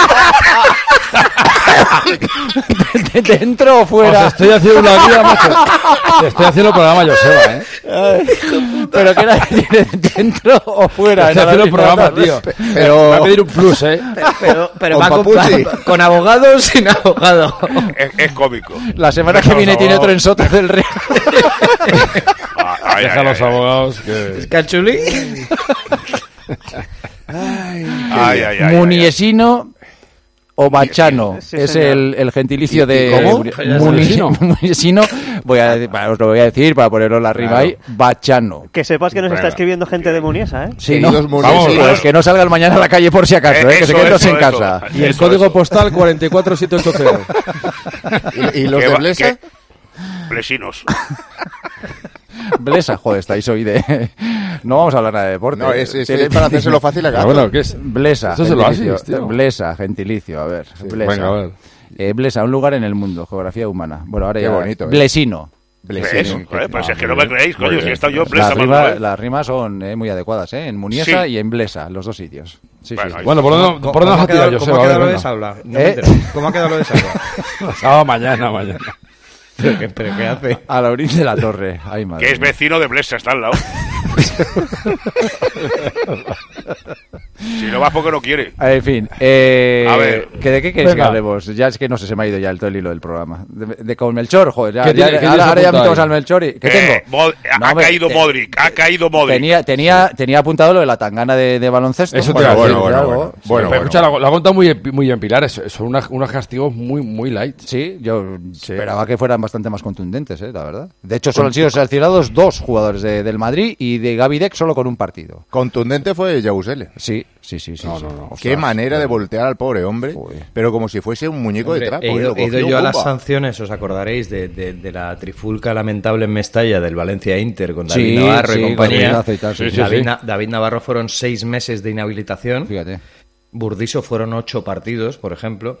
¿Dentro o
Os
fuera?
estoy haciendo una guía, macho. Te estoy haciendo el programa, Joseba, ¿eh?
¿Pero qué era? ¿Dentro o fuera?
Estoy
En
haciendo el
Alorín de la
programa,
Torre.
tío.
Pero-
Me va a pedir un plus, ¿eh?
Pero, pero
Con
va con,
papuchi.
con abogado o sin abogado.
Es, es cómico.
La semana que viene tiene otro en Soto del Real.
Ah, ay,
Deja a
ay,
los
ay,
abogados que...
¿Cachuli?
ay, ay, ay, ay,
Muniesino o Bachano.
Sí,
Es
señor.
el, el gentilicio de...
¿Cómo?
Muniesino. Muniesino. Voy a, bueno, os lo voy a decir para ponerlo la rima ahí. Bachano.
Que sepas que nos está
Venga.
escribiendo gente de Muniesa, ¿eh?
Sí,
Queridos
¿no?
muniesinos.
Vamos, pues que no salgan mañana a la calle por si acaso,
Eh,
¿eh? que se
eso,
queden todos
eso,
en
eso.
casa.
Y el
Eso,
código
eso.
postal cuatro cuatro siete ocho cero.
¿Y, y los
Que
de
va-
Blesa?
que- Blesinos.
Blesa, joder, estáis hoy de... No vamos a hablar nada de deporte.
No, es, es,
Tiene-
es para hacérselo fácil a
Pero
gato.
bueno, ¿qué es?
Blesa,
Esto es el
gentilicio.
oasis, tío.
Blesa, gentilicio, a ver. Blesa.
venga, a ver.
Eh, Blesa, un lugar en el mundo, geografía humana. Bueno, ahora
Qué
ya...
bonito, ¿eh?
Blesino.
¿Ves? Joder, pues
Ah,
es que
muy
no me
bien.
creéis, coño,
Muy
si he
bien.
estado yo en
Las
Blesa más de una
rimas,
vez.
las rimas son eh, muy adecuadas, ¿eh? En Muniesa
Sí.
y en Blesa, los dos sitios. Sí,
Bueno,
sí.
ahí
Bueno, ¿por dónde,
¿Cómo,
por dónde
cómo
vas
ha
a tirar,
quedado,
Joseba?
¿cómo ha
A ver,
quedado lo de
venga.
Salva? No me
¿Eh?
entero. ¿Cómo ha quedado lo de Salva?
Ah, mañana, mañana.
¿Pero qué, pero qué hace?
A la orilla de la torre. Ay, madre
Que es
mía.
vecino de Blesa, está al lado. Si no vas porque no quiere.
En fin, eh,
A ver.
¿que ¿de qué queréis que
Venga.
hablemos? Ya es que no sé, se me ha ido ya el todo el hilo del programa. De, de con Melchor, joder. Ya,
¿Qué
ya-
tiene- qué tienes
ahora, ahora ya
apuntado
metemos
ahí?
al Melchor. Y, ¿Qué
Eh,
tengo?
Mod-
No,
ha
hombre,
caído
te-
Modric, ha caído Modric.
Tenía, tenía, tenía apuntado lo de la tangana de, de baloncesto.
Eso te
Bueno,
iba a decir.
bueno,
bueno,
algo.
bueno.
Sí,
Bueno,
Pero escucha, la, la cuenta muy, muy bien, Pilar. es- Son una- unos castigos muy, muy light.
Sí, yo esperaba que fueran bastante más contundentes, eh, la verdad. De hecho, solo han sido seleccionados dos jugadores de- del Madrid y de Gavi Deck solo con un partido.
Contundente fue Yabusele.
Sí, sí, sí. sí,
No,
sí.
no, no.
Ostras,
Qué manera de
joder.
voltear al pobre hombre,
Joder.
pero como si fuese un muñeco
Hombre,
de trapo.
he
¿eh?
ido,
Lo
he ido
cogió,
yo a las
¡pumba!
sanciones, os acordaréis, de, de- de la trifulca lamentable en Mestalla del Valencia Inter con
Sí,
David Navarro
sí,
y
con
compañía.
Rinazo y tal, sí, sí,
David,
sí.
Na- David Navarro fueron seis meses de inhabilitación.
Fíjate.
Burdiso fueron ocho partidos, por ejemplo.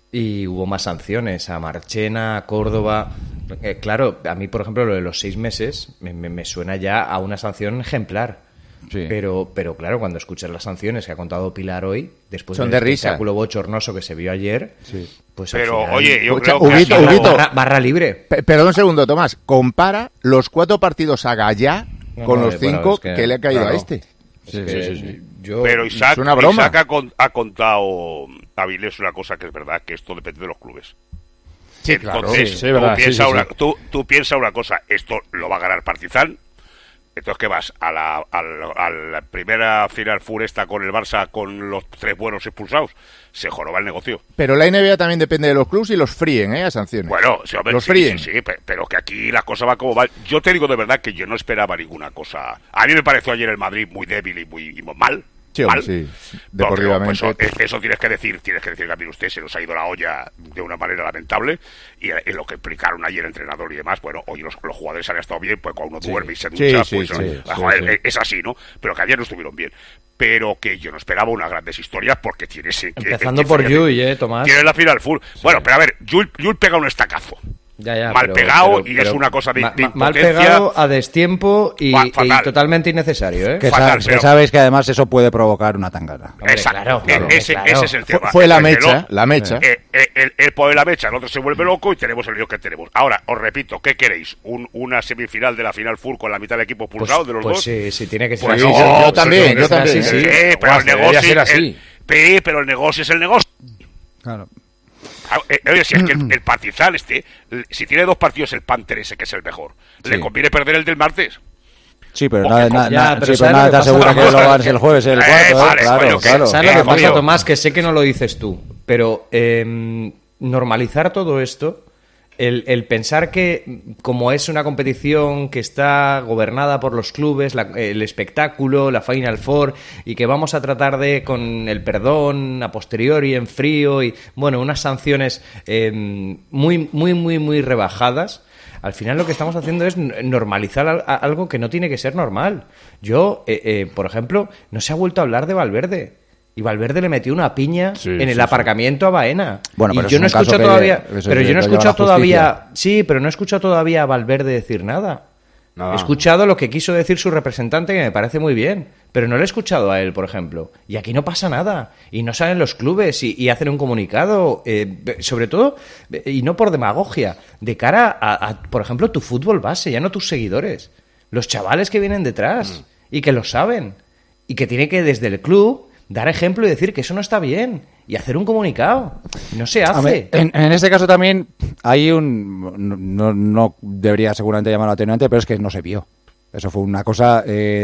Y hubo más sanciones a Marchena, a Córdoba. Eh, claro, a mí, por ejemplo, lo de los seis meses me, me- me suena ya a una sanción ejemplar.
Sí.
Pero, pero claro, cuando escuchas las sanciones que ha contado Pilar hoy, después
Son
del
de risa.
espectáculo bochornoso que se vio ayer, pues al
Pero,
final-
oye, yo
Escucha,
creo que...
Huguito,
ha sido-
Huguito.
barra, barra libre.
Pe- Perdón un segundo, Tomás. Compara los cuatro partidos a Gallá
No,
con
no,
los
eh, bueno,
cinco
es que-
que, le ha caído
claro.
a este.
Sí,
Que
sí, sí, sí.
Yo,
Pero Isaac,
Es una broma.
Isaac ha, con- ha contado Avilés una cosa que es verdad, que esto depende de los clubes.
Sí, claro.
Entonces,
Sí, sí, verdad,
tú,
sí,
piensa
sí,
una,
sí.
Tú, tú piensa una cosa, esto lo va a ganar Partizan. Entonces, ¿qué vas? A la, a la- a la primera final furesta con el Barça con los tres buenos expulsados. Se joroba el negocio.
Pero la N B A también depende de los clubes y los fríen, ¿eh? A sanciones.
Bueno, sí, hombre,
los
sí,
fríen.
sí, sí, pe- pero que aquí la cosa va como va. Yo te digo de verdad que yo no esperaba ninguna cosa. A mí me pareció ayer el Madrid muy débil y muy y muy mal.
Sí, hombre,
mal.
sí.
No,
Deportivamente.
pero, pues, eso, eso tienes que decir, tienes que decir que a mí usted se nos ha ido la olla de una manera lamentable y eh, en lo que explicaron ayer el entrenador y demás, bueno, hoy los, los jugadores han estado bien, pues cuando uno duerme y se
Sí,
ducha,
sí,
pues
sí,
eh,
sí,
joder,
sí.
eh, es así, ¿no? Pero que ayer no estuvieron bien. Pero que yo no esperaba unas grandes historias porque tienes... que-
Empezando
que-
por
que-
Yui, ¿eh, Tomás?
Tiene la final full. Bueno, pero a ver, Yul, Yul pega un estacazo.
Ya, ya,
mal
pero-
pegado
pero-
y
pero
es una cosa de,
ma-
de
ma- mal
impotencia.
pegado, a destiempo y,
Fa-
y
fatal.
totalmente innecesario, ¿eh?
Que,
Fatal,
sa-
pero-
que sabes que además eso puede provocar una tangana.
Hombre,
Exacto.
claro, claro,
E- ese,
claro.
ese es el
Fue,
tema.
fue la
El
mecha,
reloj,
la mecha.
eh, eh, el, el pone la mecha, el otro se vuelve loco y tenemos el lío que tenemos. Ahora, os repito, ¿qué queréis? ¿Un, ¿Una semifinal de la final full con la mitad del equipo
Pues,
pulsado de los
pues
dos?
sí, sí, tiene que ser
Pues
así.
no,
yo- yo
pues
también,
no,
yo también.
Sí,
Sí, sí.
pero el
Debería
negocio,
ser así.
el- sí, pero el negocio es el negocio.
Claro.
Ah, eh, Oye, si es que el, el Partizan este, si tiene dos partidos el Panther ese que es el mejor,
Sí.
¿le conviene perder el del martes?
Sí, pero
Ojo,
nada,
ojo.
nada,
Ya,
nada,
pero
sí, pero
¿sabes
nada
lo
te
que
asegura
pasa?
que lo
Vamos,
ganes el jueves el
eh,
cuarto,
vale,
¿eh? Claro,
coño, que-
claro.
¿Sabes
Eh,
lo que pasa,
coño.
Tomás? Que sé que no lo dices tú, pero eh, normalizar todo esto, el, el pensar que como es una competición que está gobernada por los clubes, la- el espectáculo, la Final Four, y que vamos a tratar de, con el perdón, a posteriori, en frío, y bueno, unas sanciones eh, muy, muy, muy, muy rebajadas, al final lo que estamos haciendo es n- normalizar al- a- algo que no tiene que ser normal. Yo, eh, eh, por ejemplo, no se ha vuelto a hablar de Valverde. Y Valverde le metió una piña
Sí,
en
sí,
el
sí.
aparcamiento a Baena.
Bueno,
y
pero
yo
es
no he
un caso
escuchado
que-
todavía,
eso
pero
sí,
yo no he
lo lleva
escuchado
la justicia.
todavía, sí, pero no he escuchado todavía a Valverde decir nada.
Nada.
He escuchado lo que quiso decir su representante, que me parece muy bien, pero no le he escuchado a él, por ejemplo. Y aquí no pasa nada. Y no salen los clubes y, y hacen un comunicado, eh, sobre todo, eh, y no por demagogia, de cara a, a, por ejemplo, tu fútbol base, ya no tus seguidores. Los chavales que vienen detrás y que lo saben. Y que tiene que, desde el club, dar ejemplo y decir que eso no está bien. Y hacer un comunicado. No se
A ver,
hace.
en, en este caso también hay un... No, no, no debería seguramente llamarlo atenuante, pero es que no se vio. Eso fue una cosa,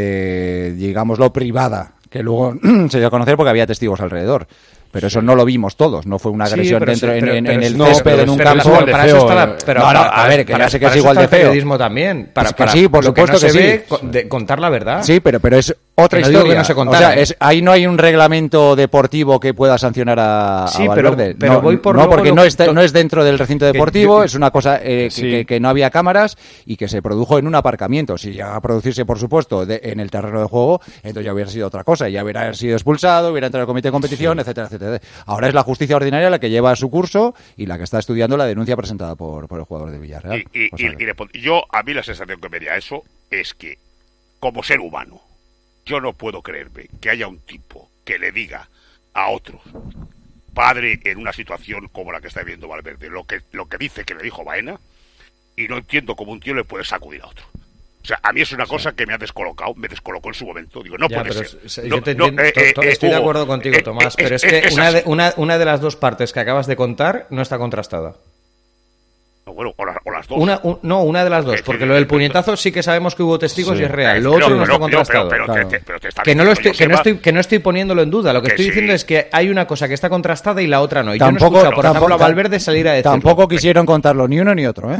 eh, digámoslo, privada, que luego se dio a conocer porque había testigos alrededor. Pero eso no lo vimos todos, no fue una
Sí,
agresión
pero
dentro
sí,
en,
pero-
en-
pero
en el
sí,
césped,
pero-
en un
pero
campo.
eso- para eso está la- pero
no, no,
para-
a ver, que
para-
ya sé que
para
es
eso
igual
está
de
el
feo.
periodismo también. Para,
Es que
para
sí, por
lo que
supuesto
no se
que sí.
ve, co- de contar la verdad.
Sí, pero, pero es otra
Que no digo
historia.
que no se
o
contara,
sea,
¿eh?
es, ahí no hay un reglamento deportivo que pueda sancionar a, a
Sí, pero-
Valverde.
pero
no,
voy por
no
luego
porque
lo-
no, está,
to-
no es dentro del recinto
que
deportivo,
yo-
es una cosa eh, que,
Sí.
que- que no había cámaras y que se produjo en un aparcamiento. Si llega a producirse, por supuesto, de- en el terreno de juego, entonces ya hubiera sido otra cosa. Ya hubiera sido expulsado, hubiera entrado al comité de competición, etcétera, etcétera. Ahora es la justicia ordinaria la que lleva su curso y la que está estudiando la denuncia presentada por, por el jugador de Villarreal.
Y, y-
O sea
y-
que-
y le pon- yo, a mí la sensación que me da eso es que, como ser humano, yo no puedo creerme que haya un tipo que le diga a otro padre en una situación como la que está viviendo Valverde, lo que, lo que dice que le dijo Baena, y no entiendo cómo un tío le puede sacudir a otro. O sea, a mí es una cosa que me ha descolocado, me descolocó en su momento. Digo, no
Ya,
puede
pero
ser.
es-
No,
yo te
no,
entiendo,
eh,
to-
eh,
to-
eh,
estoy de
Hugo,
acuerdo contigo,
eh,
Tomás,
eh,
pero es
es-
que
es
una
así.
de, una, una de las dos partes que acabas de contar no está contrastada.
No, bueno, o, la- o las dos.
Una, un- no, una de las dos,
Eh,
porque
eh,
lo del
eh,
puñetazo sí que sabemos que hubo testigos
Sí.
y es real.
Eh,
Lo
pero-
otro no
pero-
está
pero-
contrastado.
pero- pero
Claro.
te- pero te está
Que no, lo
diciendo,
estoy, que, no
Joseba,
estoy, que no estoy poniéndolo en duda. Lo que,
Que
estoy
sí.
diciendo es que hay una cosa que está contrastada y la otra no. Y yo no he
Tampoco-
escuchado, por
tampoco-
ejemplo, a Valverde salir a decirlo.
Tampoco quisieron contarlo ni uno ni otro, ¿eh?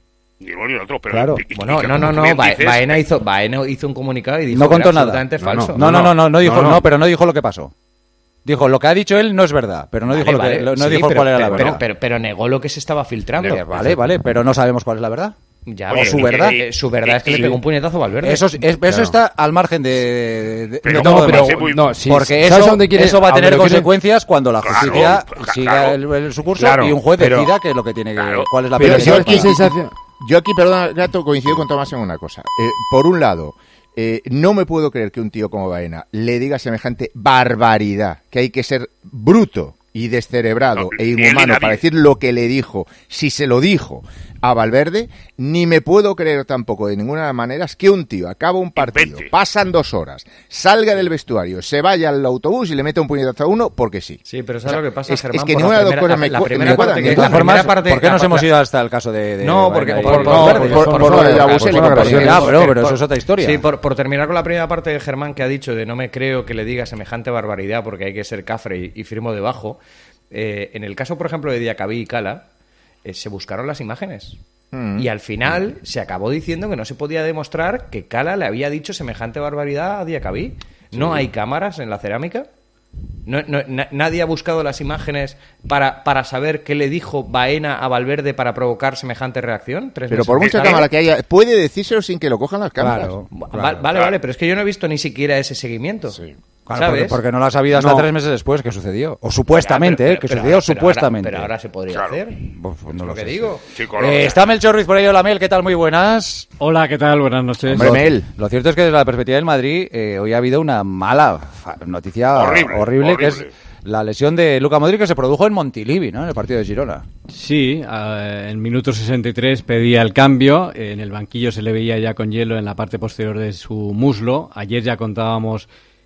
Ni uno ni otro, pero
Claro.
y- y-
Bueno,
y que
no,
como
no,
tú
no.
bien
Ba-
dices,
Baena hizo, Baena hizo un comunicado y dijo
No
que era
contó nada.
absolutamente
No, no.
falso.
No, no, no, no, no dijo,
No,
no,
no.
pero no dijo lo que pasó. Dijo, lo que ha dicho él no es verdad, pero no dijo,
Vale,
lo que,
vale,
lo- no
sí,
dijo
pero-
cuál era la
pero-
verdad.
Pero, pero negó lo que se estaba filtrando.
Eh, vale, vale, pero no sabemos cuál es la verdad.
Ya,
Oye,
pero
su
y-
verdad.
y-
eh, su verdad es que
y-
le pegó un puñetazo a Valverde.
Eso, es- es- eso está al margen de, de- de-
Pero
de
no,
todo lo
pero-
demás.
muy-
no, sí,
Porque
¿sabes
eso,
a dónde quiere-
eso va a
dónde
tener
lo quiere?
consecuencias cuando la
Claro,
justicia
claro.
siga el, el- su curso
Claro,
y un juez
pero-
decida qué es lo que tiene que,
Claro,
cuál es la
Pero
pena
yo
que
¿sabes
toca.
qué sensación?
Yo aquí, perdona, Gato, coincido con Tomás en una cosa. Eh, por un lado, eh, no me puedo creer que un tío como Baena le diga semejante barbaridad, que hay que ser bruto y descerebrado
No,
e
ni él ni
inhumano
nadie.
para decir lo que le dijo, si se lo dijo a Valverde, ni me puedo creer tampoco de ninguna manera que un tío acaba un partido,
Invente.
pasan dos horas, salga del vestuario, se vaya al autobús y le mete un puñetazo a uno porque sí.
Sí, pero ¿sabes
O sea,
lo que pasa,
es-
Germán?
es que
Por
ninguna
la
de las dos
primera-
cosas me
la
cu-
primera
me
parte
cuadran.
que-
De
la
todas
primera
formas,
parte-
¿por qué
la-
nos hemos
la-
ido hasta el caso de... de
No, porque
Baena y-
por,
no,
por-
por-
por-
por-
por-
por lo de la
por-
Buseli,
por-
por-
por-
por-
Ya,
por-
pero, pero
por-
eso es otra historia.
Sí, por, por terminar con la primera parte de Germán que ha dicho de no me creo que le diga semejante barbaridad porque hay que ser cafre y, y firmo debajo. Eh, en el caso, por ejemplo, de Diacabí y Cala, eh, se buscaron las imágenes.
Mm.
Y al final se acabó diciendo que no se podía demostrar que Cala le había dicho semejante barbaridad a Diacabí. ¿No hay cámaras en la cerámica? No, no- na- ¿Nadie ha buscado las imágenes para, para saber qué le dijo Baena a Valverde para provocar semejante reacción? Tres
Pero
meses
por
más
mucha
tarde.
cámara que haya, puede decírselo sin que lo cojan las cámaras.
Claro,
Va-
claro.
vale, vale, pero es que yo no he visto ni siquiera ese seguimiento.
Claro, porque,
¿Sabes?
porque no lo has sabido hasta
No.
tres meses después que sucedió. O supuestamente,
Ya, pero-
¿eh? Que
pero-
sucedió
pero ahora-
supuestamente.
Pero ahora se podría
Claro.
hacer.
Pues, pues no
lo
lo
que
sé.
digo.
Chico,
Eh,
no,
está Melchor Ruiz por ahí, hola Mel, ¿qué tal? Muy buenas.
Hola, ¿qué tal? Buenas noches.
Hombre,
Lo-
Mel.
Lo cierto es que desde la perspectiva del Madrid, eh, hoy ha habido una mala fa- noticia
Horrible,
horrible, que es
horrible.
la lesión de Luka Modric que se produjo en Montilivi, ¿no? En el partido de Girona.
Sí, eh, en minuto sesenta y tres pedía el cambio. En el banquillo se le veía ya con hielo en la parte posterior de su muslo. Ayer ya contábamos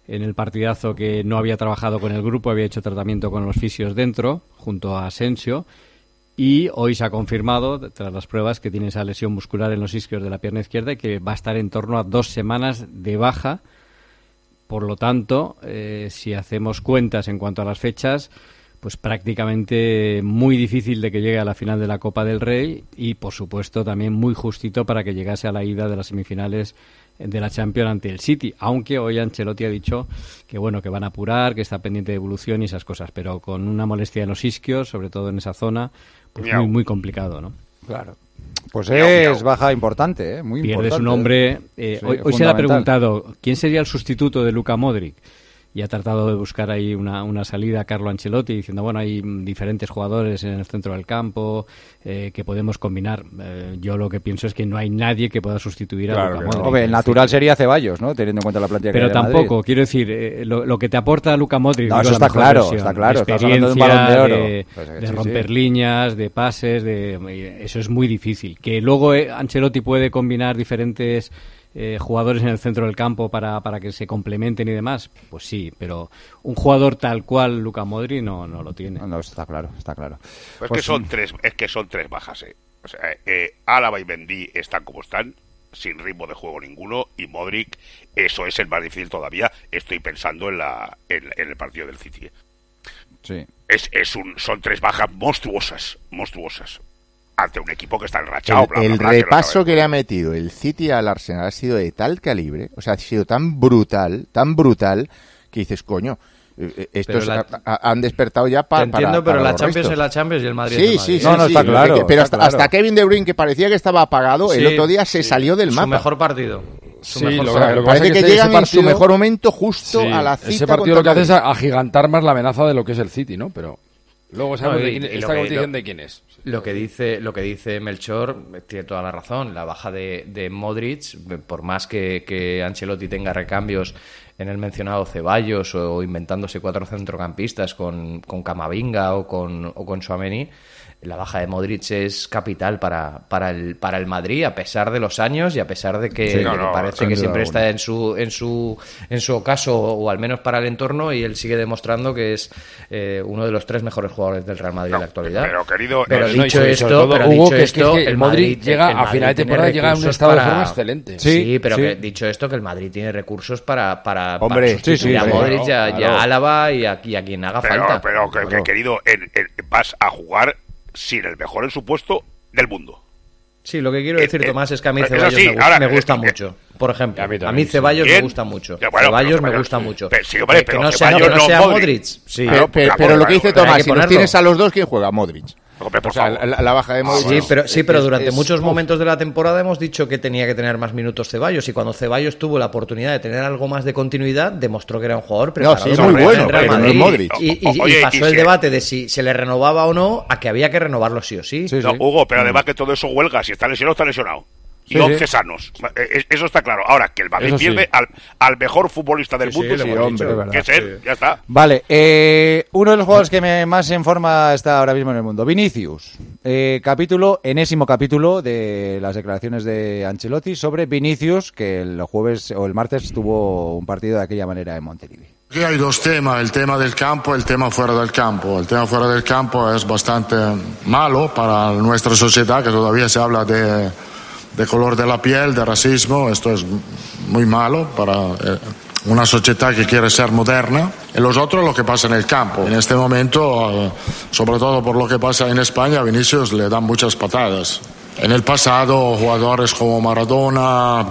en el partidazo que no había trabajado con el grupo, había hecho tratamiento con los fisios dentro, junto a Asensio, y hoy se ha confirmado, tras las pruebas, que tiene esa lesión muscular en los isquios de la pierna izquierda y que va a estar en torno a dos semanas de baja. Por lo tanto, eh, si hacemos cuentas en cuanto a las fechas, pues prácticamente muy difícil de que llegue a la final de la Copa del Rey y, por supuesto, también muy justito para que llegase a la ida de las semifinales de la Champions ante el City, aunque hoy Ancelotti ha dicho que bueno, que van a apurar, que está pendiente de evolución y esas cosas, pero con una molestia en los isquios, sobre todo en esa zona, pues muy, muy complicado, ¿no?
Claro. Pues es baja importante, ¿eh? Muy
Pierdes
importante.
un hombre... Eh,
Sí,
hoy hoy se le ha
fundamental.
preguntado quién sería el sustituto de Luka Modric. Y ha tratado de buscar ahí una, una salida a Carlo Ancelotti diciendo, bueno, hay mm, diferentes jugadores en el centro del campo eh, que podemos combinar. Eh, yo lo que pienso es que no hay nadie que pueda sustituir a Luka Modric.
Hombre, el natural sería Ceballos, ¿no? Teniendo en cuenta la plantilla
Pero
que hay de
tampoco,
Madrid.
quiero decir, eh, lo, lo que te aporta Luka Modric...
No,
digo,
eso
la
está
mejor
claro,
versión,
está claro. Estás hablando de un
experiencia,
Balón de Oro.
de,
Pues,
de
sí,
romper
sí.
líneas, de pases, de eso es muy difícil. Que luego eh, Ancelotti puede combinar diferentes... Eh, jugadores en el centro del campo para, para que se complementen y demás, pues sí, pero un jugador tal cual Luka Modric no, no lo tiene.
No, está claro, está claro.
Pues,
Pues
que son
sí.
tres, es que son tres bajas, eh. O sea, eh, Álava y Mendy están como están, sin ritmo de juego ninguno, y Modric, eso es el más difícil todavía. Estoy pensando en la en, en el partido del City.
Sí.
Es, es un, son tres bajas monstruosas, monstruosas. Ante un equipo que está enrachado.
El,
bla, bla,
el
bla, que lo
repaso
sabemos.
que le ha metido el City al Arsenal ha sido de tal calibre, o sea, ha sido tan brutal, tan brutal, que dices, coño, eh, estos
la-
ha- ha- han despertado ya pa-
Te
para
entiendo, pero
para
la
los
Champions
restos.
es la Champions y el Madrid es
Sí,
el
sí,
Madrid.
sí,
No, no,
sí,
está claro,
pero
está
hasta,
claro.
hasta Kevin De Bruyne, que parecía que estaba apagado, el
Sí,
otro día se salió del
Su
mapa.
mejor partido. Su
Sí,
mejor
lo-
partido.
lo que pasa
Parece
es
que,
ese-
llegan
ese
en su
partido-
mejor momento justo
Sí,
a la cita.
ese partido
contra
lo que hace es
Madrid.
agigantar más la amenaza de lo que es el City, ¿no? Pero luego sabemos
No,
de
y-
quién,
y lo
esta
que-
competición
lo-
de quién es.
Lo que dice lo que dice Melchor eh, tiene toda la razón. La baja de, de Modric, eh, por más que, que Ancelotti tenga recambios en el mencionado Ceballos o, inventándose cuatro centrocampistas con, con Camavinga o con, o con Tchouaméni, la baja de Modric es capital para, para, el, para el Madrid, a pesar de los años y a pesar de que,
Sí,
de
no,
que
no,
parece
sin
que
duda
siempre
alguna.
está en su, en su en su ocaso, o al menos para el entorno, y él sigue demostrando que es eh, uno de los tres mejores jugadores del Real Madrid en la actualidad.
Pero, querido,
Pero
no,
dicho
y sobre
esto,
todo,
pero
Hugo,
dicho
que es que-
esto,
que
el
Modric
Madrid
llega
el
a final de
Madrid tiene
temporada, llega en un
recursos
estado de
para-
forma excelente.
Sí,
Sí,
pero
sí.
que dicho esto, que el Madrid tiene recursos para, para,
Hombre,
para sustituir
sí, sí,
a
sí,
Modric y a,
claro,
y a
claro.
Álava y a, y a quien haga
pero,
falta.
pero que, que,
Claro.
querido, en- en- vas a jugar sin el mejor en su puesto del mundo.
Sí, lo que quiero
Eh,
decir,
eh,
Tomás, es que a mí
eso
Ceballos
sí,
me, gu-
ahora,
me gusta
eh,
mucho. Por ejemplo,
a mí
a
también,
mí
sí.
Ceballos
Bien.
me gusta mucho.
Ya, bueno,
Ceballos
pero
me
Ceballos-
gusta mucho.
pero sí, hombre,
que,
pero
no sea,
Ceballos
que no
no
sea
Modric.
Modric. Sí,
Pero, pero-
Pero-
pero lo que dice
pero
hay
Tomás,
que
si los
ponerlo.
tienes a los dos, ¿quién juega? Modric.
Hombre, por
O sea,
favor.
la, la baja de Modric.
Sí, pero, sí, pero
es-
durante
es-
muchos
uf.
momentos de la temporada hemos dicho que tenía que tener más minutos Ceballos, y cuando Ceballos tuvo la oportunidad de tener algo más de continuidad, demostró que era un jugador preparado.
sí, es
para
muy
jugar
bueno,
en Real
pero no
Madrid.
es Modric.
Y, y- y
Oye,
pasó
y
el
si-
debate de si se le renovaba o no a que había que renovarlo sí o sí.
Sí,
No,
sí.
Hugo, pero además que todo eso huelga. Si está lesionado, está lesionado. Y
Sí,
once
sí.
sanos. Eh, Eso está claro. Ahora, que el Madrid
Eso sí.
pierde al, al mejor futbolista del
Sí, sí,
mundo,
le
sí,
hemos
hombre,
dicho, es
que es él, ya está.
Vale, eh, uno de los jugadores que me, más en forma está ahora mismo en el mundo, Vinicius. Eh, capítulo, enésimo capítulo de las declaraciones de Ancelotti sobre Vinicius, que el jueves o el martes tuvo un partido de aquella manera en Montilivi.
Aquí hay dos temas, el tema del campo y el tema fuera del campo. El tema fuera del campo es bastante malo para nuestra sociedad, que todavía se habla de, de color de la piel, de racismo. Esto es muy malo para eh, una sociedad que quiere ser moderna. Y los otros, lo que pasa en el campo. En este momento, eh, sobre todo por lo que pasa en España, a Vinicius le dan muchas patadas. En el pasado, jugadores como Maradona,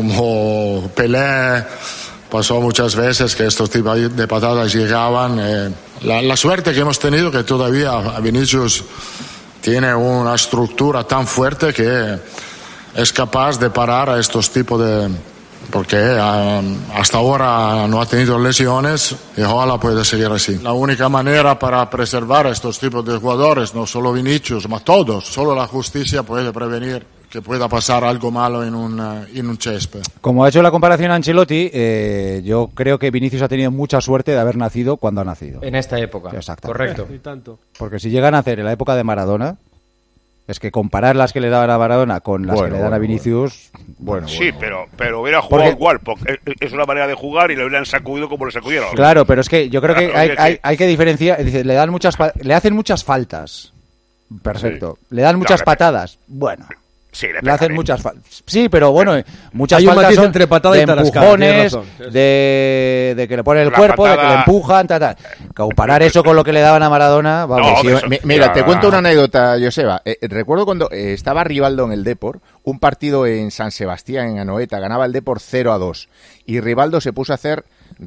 como Pelé, pasó muchas veces que estos tipos de patadas llegaban. eh, la, la suerte que hemos tenido que todavía Vinicius tiene una estructura tan fuerte que es capaz de parar a estos tipos de... Porque eh, hasta ahora no ha tenido lesiones y ojalá pueda seguir así. La única manera para preservar a estos tipos de jugadores, no solo Vinicius, ma todos, solo la justicia puede prevenir que pueda pasar algo malo en un, eh, en un césped.
Como ha hecho la comparación Ancelotti, eh, yo creo que Vinicius ha tenido mucha suerte de haber nacido cuando ha nacido.
En esta época.
Exacto.
Correcto.
Y tanto.
Porque si llega a nacer en la época de Maradona, Es que comparar las que le daban a Maradona con las
Bueno,
que le dan a
bueno,
Vinicius... Bueno,
Sí,
bueno.
pero, pero hubiera jugado
Porque-
igual, porque es una manera de jugar y le hubieran sacudido como le sacudieron.
Claro, pero es que yo creo que
Claro,
hay,
oye,
hay,
que-
hay que diferenciar. Dice, le dan muchas, fa- le hacen muchas faltas. Perfecto.
Sí.
Le dan muchas
le-
patadas. Bueno.
Sí, le
Le
pega
hacen
bien.
muchas faltas. Sí, pero bueno, eh, muchas
Hay un
faltas
matiz
son
entre patada
de
y tarascada,
empujones,
tienes razón.
de, de que le ponen el
La
cuerpo, de que
patada-
le empujan, ta, ta. Comparar eso con lo que le daban a Maradona, vamos.
No,
Sí,
eso-
mi- mira,
ya.
te cuento una anécdota, Joseba. Eh, recuerdo cuando eh, estaba Rivaldo en el Depor, un partido en San Sebastián, en Anoeta, ganaba el Depor cero a dos. Y Rivaldo se puso a hacer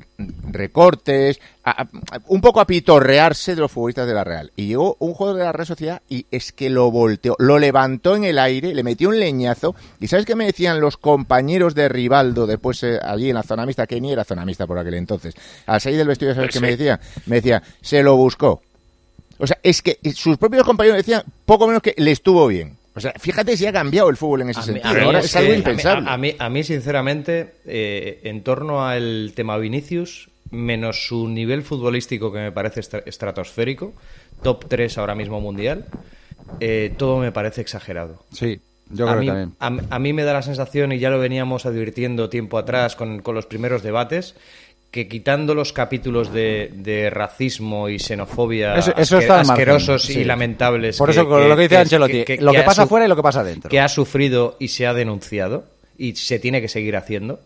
recortes, a- a- un poco a pitorrearse de los futbolistas de la Real. Y llegó un jugador de la Real Sociedad y es que lo volteó, lo levantó en el aire, le metió un leñazo. ¿Y sabes qué me decían los compañeros de Rivaldo después eh, allí en la zona mixta? Que ni era zona mixta por aquel entonces. Al salir del vestuario, ¿sabes
Sí.
qué me decían? Me decían, se lo buscó. O sea, es que sus propios compañeros decían poco menos que le estuvo bien. O sea, fíjate si ha cambiado el fútbol en ese
A mí-
sentido.
a mí
Ahora
es
es algo
que-
impensable.
A, a mí, a mí, sinceramente, eh, en torno al tema Vinicius, menos su nivel futbolístico, que me parece estra- estratosférico, top tres ahora mismo mundial, eh, todo me parece exagerado.
Sí, yo
a
creo
mí,
que también.
A, a mí me da la sensación, y ya lo veníamos advirtiendo tiempo atrás con, con los primeros debates, que quitando los capítulos de, de racismo y xenofobia
Eso- eso
asque-
está al margen,
asquerosos
sí.
y lamentables,
Por eso, con lo que dice Ancelotti, lo que
ha
pasa
su-
fuera y lo que pasa dentro.
que ha sufrido y se ha denunciado y se tiene que seguir haciendo,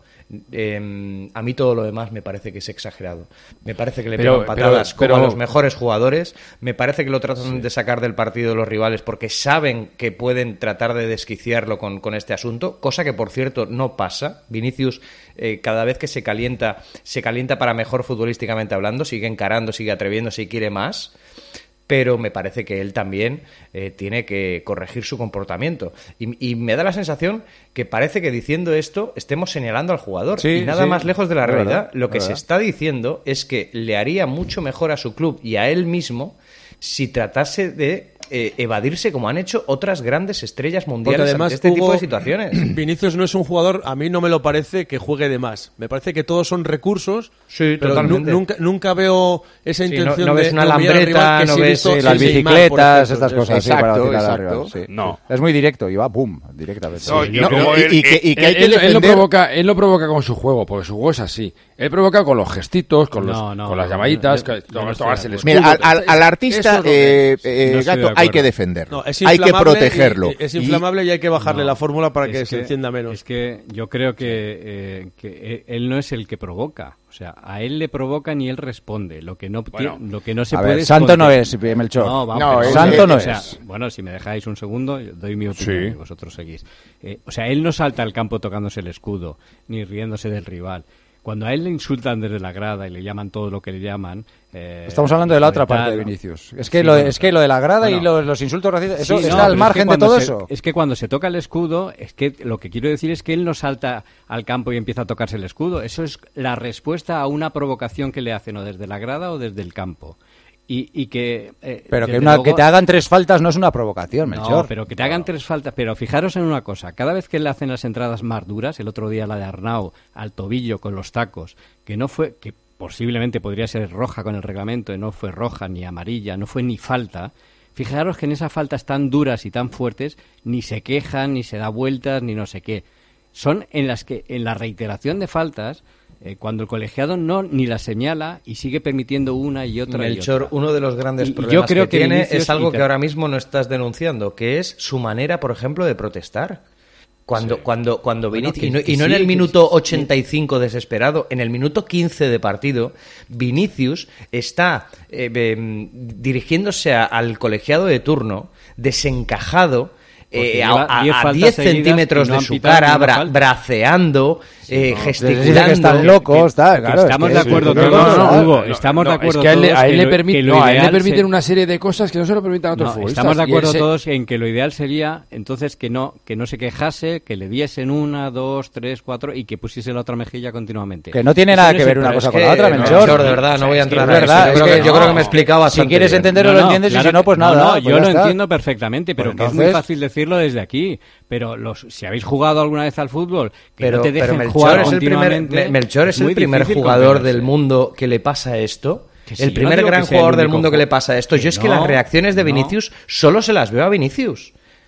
eh, a mí todo lo demás me parece que es exagerado. Me parece que le
Pero-
pegan patadas
pero-
como a
pero-
los mejores jugadores. Me parece que lo tratan de sacar del partido los rivales porque saben que pueden tratar de desquiciarlo con, con este asunto, cosa que, por cierto, no pasa. Vinicius, eh, cada vez que se calienta, se calienta para mejor futbolísticamente hablando, sigue encarando, sigue atreviéndose y quiere más. Pero me parece que él también eh, tiene que corregir su comportamiento. Y, y me da la sensación que parece que diciendo esto estemos señalando al jugador.
Sí,
y nada
sí,
más lejos de la
es
realidad.
verdad,
Lo que
es
se
verdad.
está diciendo es que le haría mucho mejor a su club y a él mismo si tratase de eh, evadirse como han hecho otras grandes estrellas
Porque
mundiales
además,
ante este tipo
Hugo,
de situaciones.
Vinicius no es un jugador, a mí no me lo parece que juegue de más. Me parece que todos son recursos,
Sí,
pero
totalmente.
nu- nunca, nunca veo esa
Sí, no-
intención
no ves
de
una
de humillar al
lambreta,
rival que
no
sí he
ves,
visto
sí,
en
Las
Neymar, por
bicicletas,
ejemplo.
estas cosas, sí, para
Exacto,
vacilar
exacto.
arriba, sí.
No.
Es muy directo y va, pum, directamente.
No,
Sí.
yo
No,
como
y,
él-
y que, y que hay
él,
que
él- él lo
defender...
provoca, él lo provoca con su juego, porque su juego es así. Él provoca con los gestitos, con, los,
No, no,
con las
no,
llamaditas,
yo-
que
yo no
to-
estoy
tomarse
de
el
acuerdo.
escudo.
Mira, al, al- al artista,
Eso es lo que-
eh, eh,
No estoy
Gato,
de
hay que
acuerdo.
defenderlo.
No, es
hay que
inflamable
protegerlo.
y- Es
Y-
inflamable y hay que bajarle
No,
la fórmula para que
es
se encienda menos.
Es que yo creo que, eh, que él no es el que provoca. O sea, a él le provocan y él responde. Lo que no,
Bueno.
ti- lo que no se
A
puede
ver,
es
santo no
contener.
es, Melchor.
No, vamos,
No,
pero-
él-
santo no
o sea,
es.
bueno, si me dejáis un segundo, yo doy mi opinión
Sí.
y vosotros seguís. Eh, o sea, él no salta al campo tocándose el escudo, ni riéndose del rival. Cuando a él le insultan desde la grada y le llaman todo lo que le llaman... eh,
Estamos hablando de la otra
tal,
parte de
¿no?
Vinicius. Es que,
Sí,
lo, de-
bueno,
es que lo de la grada y
bueno.
los, los insultos racistas, eso
Sí, no,
está
pero
al
es
margen
que
de
cuando
todo
se-
eso.
Es que cuando se toca el escudo, es que lo que quiero decir es que él no salta al campo y empieza a tocarse el escudo. Eso es la respuesta a una provocación que le hacen o desde la grada o desde el campo. Y, y que... eh,
Pero que,
desde
una,
luego-
que te hagan tres faltas no es una provocación, Melchor.
No, pero que te hagan tres faltas. Pero fijaros en una cosa. Cada vez que le hacen las entradas más duras, el otro día la de Arnau al tobillo con los tacos, que no fue... que posiblemente podría ser roja con el reglamento y no fue roja ni amarilla, no fue ni falta. Fijaros que en esas faltas tan duras y tan fuertes ni se quejan, ni se da vueltas, ni no sé qué. Son en las que, en la reiteración de faltas, eh, cuando el colegiado no ni la señala y sigue permitiendo una y otra
Melchor,
y otra.
uno de los grandes
Y- y yo
problemas
creo
que,
que
tiene
Vinicius
es algo
y te-
que ahora mismo no estás denunciando, que es su manera, por ejemplo, de protestar. Cuando, cuando, cuando
Bueno,
Vinicius,
que-
y no,
que
y no
sí,
en el
que
minuto
sí.
ochenta y cinco desesperado, en el minuto quince de partido, Vinicius está eh, eh, dirigiéndose a- al colegiado de turno, desencajado,
Porque
eh,
lleva
a-
diez
a- a
faltas
diez
seguidas
centímetros
y no
de
han
su
pitado
cara,
ninguna
bra-
falta.
braceando, eh,
Les
gesticulando.
dice que están locos, tal,
Que
claro.
estamos
es
de
que-
acuerdo
que-
todos,
no, no, no,
Hugo,
no,
estamos
No,
de acuerdo
es que a él, le-
todos
a él
que
le,
lo-
permite,
que lo
no, a él le
ideal
permiten
se-
una serie de cosas que no se lo permiten a otros
No,
futbolistas.
estamos de
Y él
acuerdo
se-
todos en que lo ideal sería entonces que no que no se quejase, que le diesen una, dos, tres, cuatro y que pusiese la otra mejilla continuamente.
Que no tiene
Eso
nada
no
que
es
ver
el
una
pro-
cosa
es
con
que-
la otra,
no,
Melchor.
Melchor, de verdad, no voy a
Es que
entrar
es
en eso.
verdad,
Yo
es
creo
que
que- yo creo que me he
no.
explicado
Si
bastante
quieres
bien.
entenderlo, lo entiendes, y si no, pues
no,
nada.
no,
pues
yo
ya
lo
está.
entiendo perfectamente, pero
Pues
que es muy
entonces-
fácil decirlo desde aquí. Pero los, si habéis jugado alguna vez al fútbol, que
Pero,
no te
pero
dejen
Melchor
jugar
es el primer,
continuamente,
Me- Melchor es el
muy
primer
difícil
jugador
contenerse.
del mundo que le pasa esto.
Que sí,
el
yo
primer
no digo
gran
que sea el
jugador del
único
mundo que le
jugador.
pasa esto. Yo
Que
es que
no,
las reacciones de
no.
Vinicius solo se las veo a Vinicius.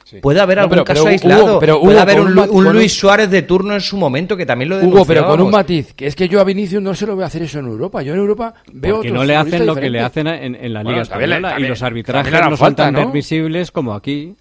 Sí. Puede haber
no,
algún
pero,
caso
pero,
aislado,
Hugo, pero, Hugo,
puede haber un,
un,
un Luis Suárez de turno en su momento que también lo
Hugo, pero con un matiz, que es que yo a Vinicius no se lo voy a hacer eso en Europa. Yo en Europa veo
Porque no le hacen lo que le hacen en, en la Liga
bueno,
Española
también, también,
y los arbitrajes
no
son
falta,
tan
¿no?
permisibles como aquí.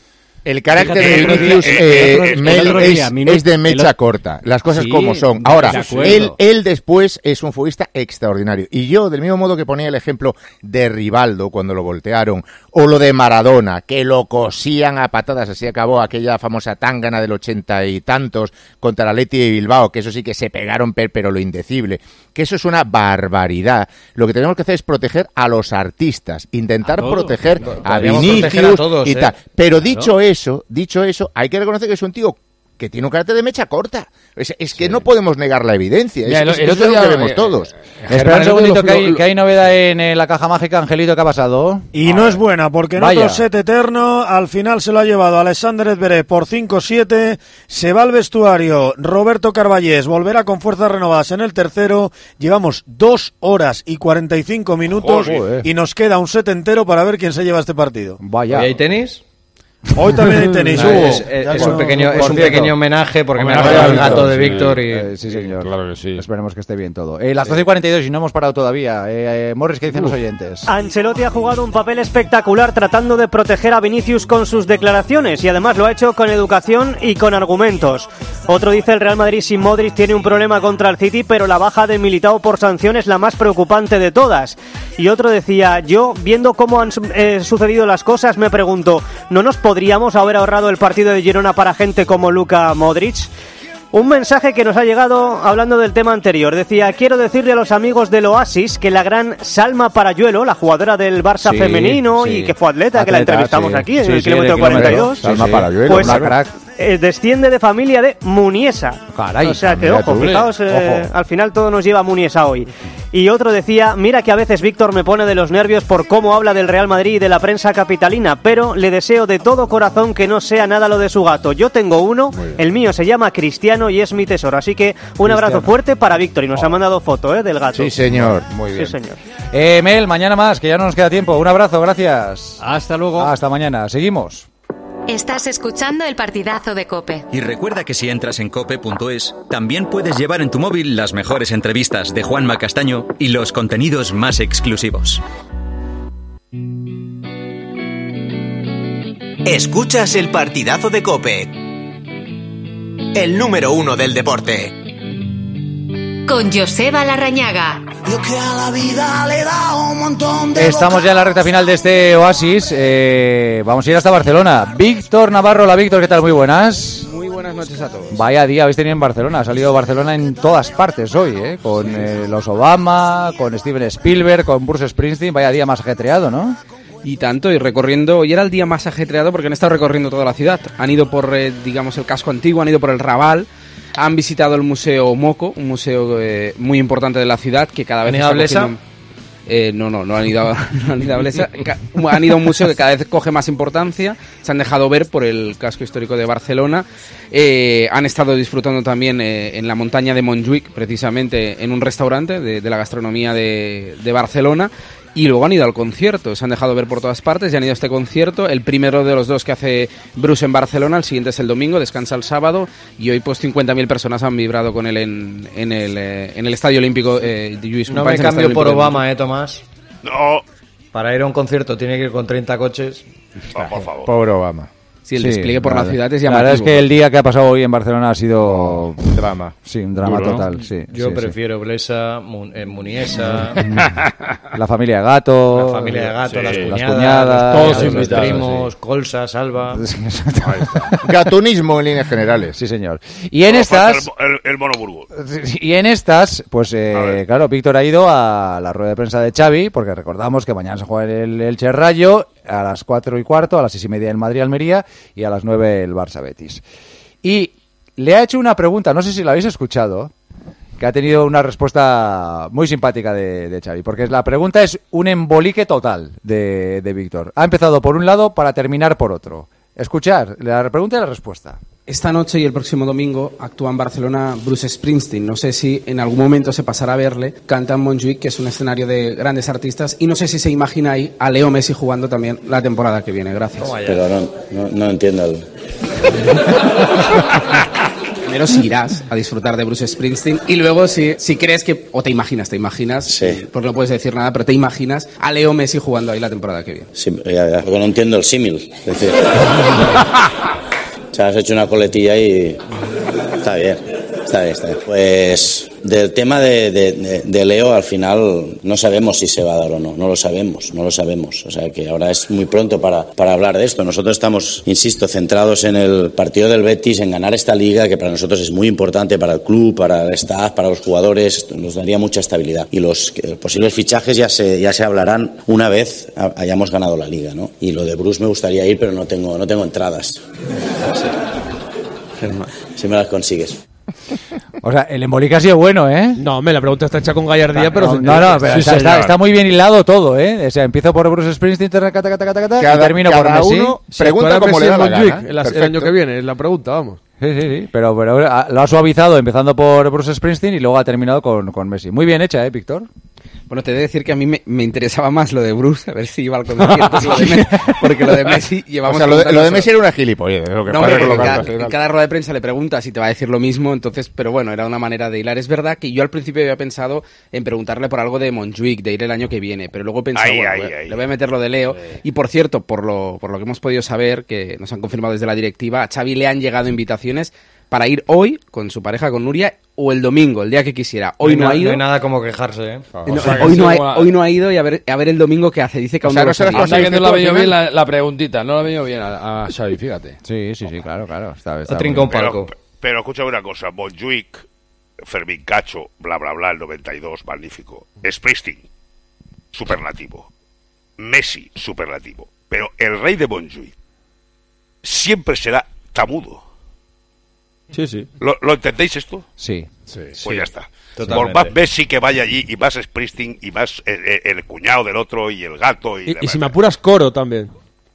El carácter
Fíjate,
de
el otro
Vinicius
día-
eh,
el otro- el
Mel,
otro
es,
día, minu-
es de mecha
el otro-
corta, las cosas
Sí,
como son.
de
Ahora,
acuerdo.
él, él después es un futbolista extraordinario. Y yo, del mismo modo que ponía el ejemplo de Rivaldo cuando lo voltearon, o lo de Maradona, que lo cosían a patadas, así acabó aquella famosa tángana del ochenta y tantos contra el Athletic de Bilbao, que eso sí que se pegaron, per- pero lo indecible, que eso es una barbaridad. Lo que tenemos que hacer es proteger a los artistas, intentar
A todos.
proteger
Lo-
a
podríamos
Vinicius
proteger a todos,
y
¿eh?
tal. Pero
Claro.
dicho eso, dicho eso, hay que reconocer que es un tío que tiene un carácter de mecha corta. Es, es que no podemos negar la evidencia.
Ya,
es,
el-
es-
el
eso
otro
es lo
día,
que vemos
eh,
todos.
Espera un segundito,
lo-
que hay,
lo-
que hay novedad en eh, la caja mágica. Angelito, ¿qué ha pasado?
Y no es buena, porque en
Vaya.
otro set eterno, al final se lo ha llevado Alexander Zverev por cinco siete, se va al vestuario Roberto Carballés, volverá con fuerzas renovadas en el tercero, llevamos dos horas y cuarenta y cinco minutos
Joder.
y nos queda un set entero para ver quién se lleva este partido.
Vaya.
¿Y hay tenis?
Hoy también hay tenis,
Ah,
Hugo.
es, es-
Ya
es
con-
un pequeño,
por
es un
cierto.
pequeño homenaje porque me ha
Homenaje
dado
a
el gato de
sí.
Víctor y...
Eh, sí, señor.
Claro que sí.
Esperemos que esté bien todo. Eh, las doce y cuarenta y dos y no hemos parado todavía. Eh, eh, Morris, ¿qué dicen los oyentes?
Ancelotti ha jugado un papel espectacular tratando de proteger a Vinicius con sus declaraciones y además lo ha hecho con educación y con argumentos. Otro dice: el Real Madrid sin Modric tiene un problema contra el City, pero la baja de Militao por sanción es la más preocupante de todas. Y otro decía: yo, viendo cómo han eh, sucedido las cosas, me pregunto, ¿no nos podríamos haber ahorrado el partido de Girona para gente como Luka Modric? Un mensaje que nos ha llegado hablando del tema anterior. Decía: quiero decirle a los amigos del Oasis que la gran Salma Parayuelo, la jugadora del Barça
Sí,
femenino
sí.
y que fue atleta, que la
Atleta,
entrevistamos
sí.
aquí en
Sí,
el
sí, en el
kilómetro cuarenta y dos,
kilómetro.
Salma
Sí, sí.
Parayuelo,
pues
una
crack.
eh, desciende de familia de Muniesa.
Caray,
o sea que,
mira
ojo,
tú.
fijaos, eh,
Ojo.
al final todo nos lleva a Muniesa hoy. Y otro decía: mira que a veces Víctor me pone de los nervios por cómo habla del Real Madrid y de la prensa capitalina, pero le deseo de todo corazón que no sea nada lo de su gato. Yo tengo uno, el mío se llama Cristiano y es mi tesoro. Así que un abrazo fuerte para Víctor y nos ha mandado foto eh, del gato.
Sí, señor. Muy bien.
Sí, señor.
Eh, Mel, mañana más, que ya no nos queda tiempo. Un abrazo, gracias.
Hasta luego.
Hasta mañana. Seguimos.
Estás escuchando el partidazo de COPE.
Y recuerda que si entras en cope punto es, también puedes llevar en tu móvil las mejores entrevistas de Juanma Castaño y los contenidos más exclusivos.
Escuchas el partidazo de COPE, el número uno del deporte.
Con Joseba Larrañaga.
Estamos ya en la recta final de este Oasis. Eh, vamos a ir hasta Barcelona. Víctor Navarro, hola Víctor, ¿qué tal? Muy buenas.
Muy buenas noches a todos.
Vaya día habéis tenido en Barcelona. Ha salido Barcelona en todas partes hoy, ¿eh? Con eh, los Obama, con Steven Spielberg, con Bruce Springsteen. Vaya día más ajetreado, ¿no?
Y tanto, y recorriendo, hoy era el día más ajetreado porque han estado recorriendo toda la ciudad. Han ido por, eh, digamos, el casco antiguo, han ido por el Raval, han visitado el Museo Moco, un museo eh, muy importante de la ciudad que cada vez
¿Han ido a
está
Blesa?
cogiendo- Eh, no, no, no han ido a, no han ido a Blesa. Ca- Han ido a un museo que cada vez coge más importancia. Se han dejado ver por el casco histórico de Barcelona. Eh, han estado disfrutando también eh, en la montaña de Montjuic, precisamente en un restaurante de, de la gastronomía de, de Barcelona. Y luego han ido al concierto, se han dejado ver por todas partes y han ido a este concierto. El primero de los dos que hace Bruce en Barcelona, el siguiente es el domingo, descansa el sábado. Y hoy pues cincuenta mil personas han vibrado con él en, en, el, eh, en el Estadio Olímpico eh, de Lluís
No
Companys,
me
en el
cambio
Estadio
por
Olímpico de
Obama, eh, Tomás.
No.
Para ir a un concierto tiene que ir con treinta coches.
Oh, por favor.
Pobre Obama.
Sí, el despliegue por
la
la ciudad es
La
llamativo.
verdad es que el día que ha pasado hoy en Barcelona ha sido...
Un drama.
Sí, un drama
Duro, ¿no?
total, sí.
Yo
sí,
prefiero Blesa, Mun- eh, Muniesa,
sí. La familia de Gato...
la familia de Gato,
Sí,
las
las
cuñadas,
cuñadas,
los,
todos
cuñados, los
invitados,
primos, Colsa, Salva.
Gatunismo en líneas generales.
Sí, señor. Y en
Solo
estas...
falta El, el, el monoburgo.
Y en estas, pues eh, claro, Víctor ha ido a la rueda de prensa de Xavi, porque recordamos que mañana se juega el Elche Rayo, a las cuatro y cuarto, a las seis y media el Madrid-Almería y a las nueve el Barça-Betis. Y le ha hecho una pregunta, no sé si la habéis escuchado, que ha tenido una respuesta muy simpática de, de Xavi, porque la pregunta es un embolique total de, de Víctor. Ha empezado por un lado para terminar por otro. Escuchar la pregunta y la respuesta.
Esta noche y el próximo domingo actúa en Barcelona Bruce Springsteen. No sé si en algún momento se pasará a verle. Canta en Montjuïc, que es un escenario de grandes artistas. Y no sé si se imagina ahí a Leo Messi jugando también la temporada que viene. Gracias.
Pero no, no, no entiendo el...
Primero si irás a disfrutar de Bruce Springsteen y luego si, si crees que... O te imaginas, te imaginas,
sí.
Porque no puedes decir nada, pero te imaginas a Leo Messi jugando ahí la temporada que viene.
Sí, ya, ya, porque no entiendo el símil. Es decir... O sea, has hecho una coletilla y... Está bien, está bien, está bien. Pues del tema de, de, de, de Leo, al final no sabemos si se va a dar o no. No lo sabemos, no lo sabemos. O sea, que ahora es muy pronto para, para hablar de esto. Nosotros estamos, insisto, centrados en el partido del Betis, en ganar esta liga, que para nosotros es muy importante, para el club, para el staff, para los jugadores. Nos daría mucha estabilidad. Y los eh, posibles fichajes ya se, ya se hablarán una vez hayamos ganado la liga, ¿no? Y lo de Bruce me gustaría ir, pero no tengo, no tengo entradas. Sí. Si me las consigues.
O sea, el embolique ha sido bueno, ¿eh?
No, me la pregunta está hecha con gallardía,
no,
pero...
No, no, no pero
sí,
está, está, está muy bien hilado todo, ¿eh? O sea, empiezo por Bruce Springsteen, taca, taca, taca, taca,
cada,
y termino por Messi.
Uno pregunta cómo le da la gana.
El, el año que viene, es la pregunta, vamos.
Sí, sí, sí, pero, pero lo ha suavizado empezando por Bruce Springsteen y luego ha terminado con, con Messi. Muy bien hecha, ¿eh, Víctor?
Bueno, te he de decir que a mí me, me interesaba más lo de Bruce, a ver si iba al concierto, lo de Messi, porque lo de Messi llevamos...
O sea, lo de, lo de Messi era una gilipollez. Lo que
no, hombre, en cada, en cada rueda de prensa le preguntas y te va a decir lo mismo, entonces, pero bueno, era una manera de hilar. Es verdad que yo al principio había pensado en preguntarle por algo de Montjuïc, de ir el año que viene, pero luego he pensado,
Ay,
bueno,
ay,
bueno,
ay.
le voy a meter lo de Leo. Y por cierto, por lo, por lo que hemos podido saber, que nos han confirmado desde la directiva, a Xavi le han llegado invitaciones para ir hoy con su pareja, con Nuria, o el domingo, el día que quisiera. Hoy no,
no,
ha ido.
No hay nada como quejarse, ¿eh?
No, o sea, hoy, no ha, hoy no ha ido y a ver, a ver el domingo qué hace. Dice que aún
o sea,
no
no se
lo
sabe. Que no le ha venido bien la, la preguntita, no le ha venido bien a, a Xavi, fíjate.
Sí, sí, sí, claro, claro. Está, está
trinca un palco.
Pero, pero escúchame una cosa, Montjuïc, Fermín Cacho, bla, bla, bla, el noventa y dos, magnífico. Springsteen, superlativo. Messi, superlativo. Pero el rey de Montjuïc siempre será tamudo.
Sí, sí.
¿Lo, ¿Lo entendéis esto?
Sí.
sí pues
sí.
ya está.
Totalmente.
Por más Messi que vaya allí, y más Springsteen, y más el, el, el cuñado del otro, y el gato. Y,
y, y si me apuras, Coro también.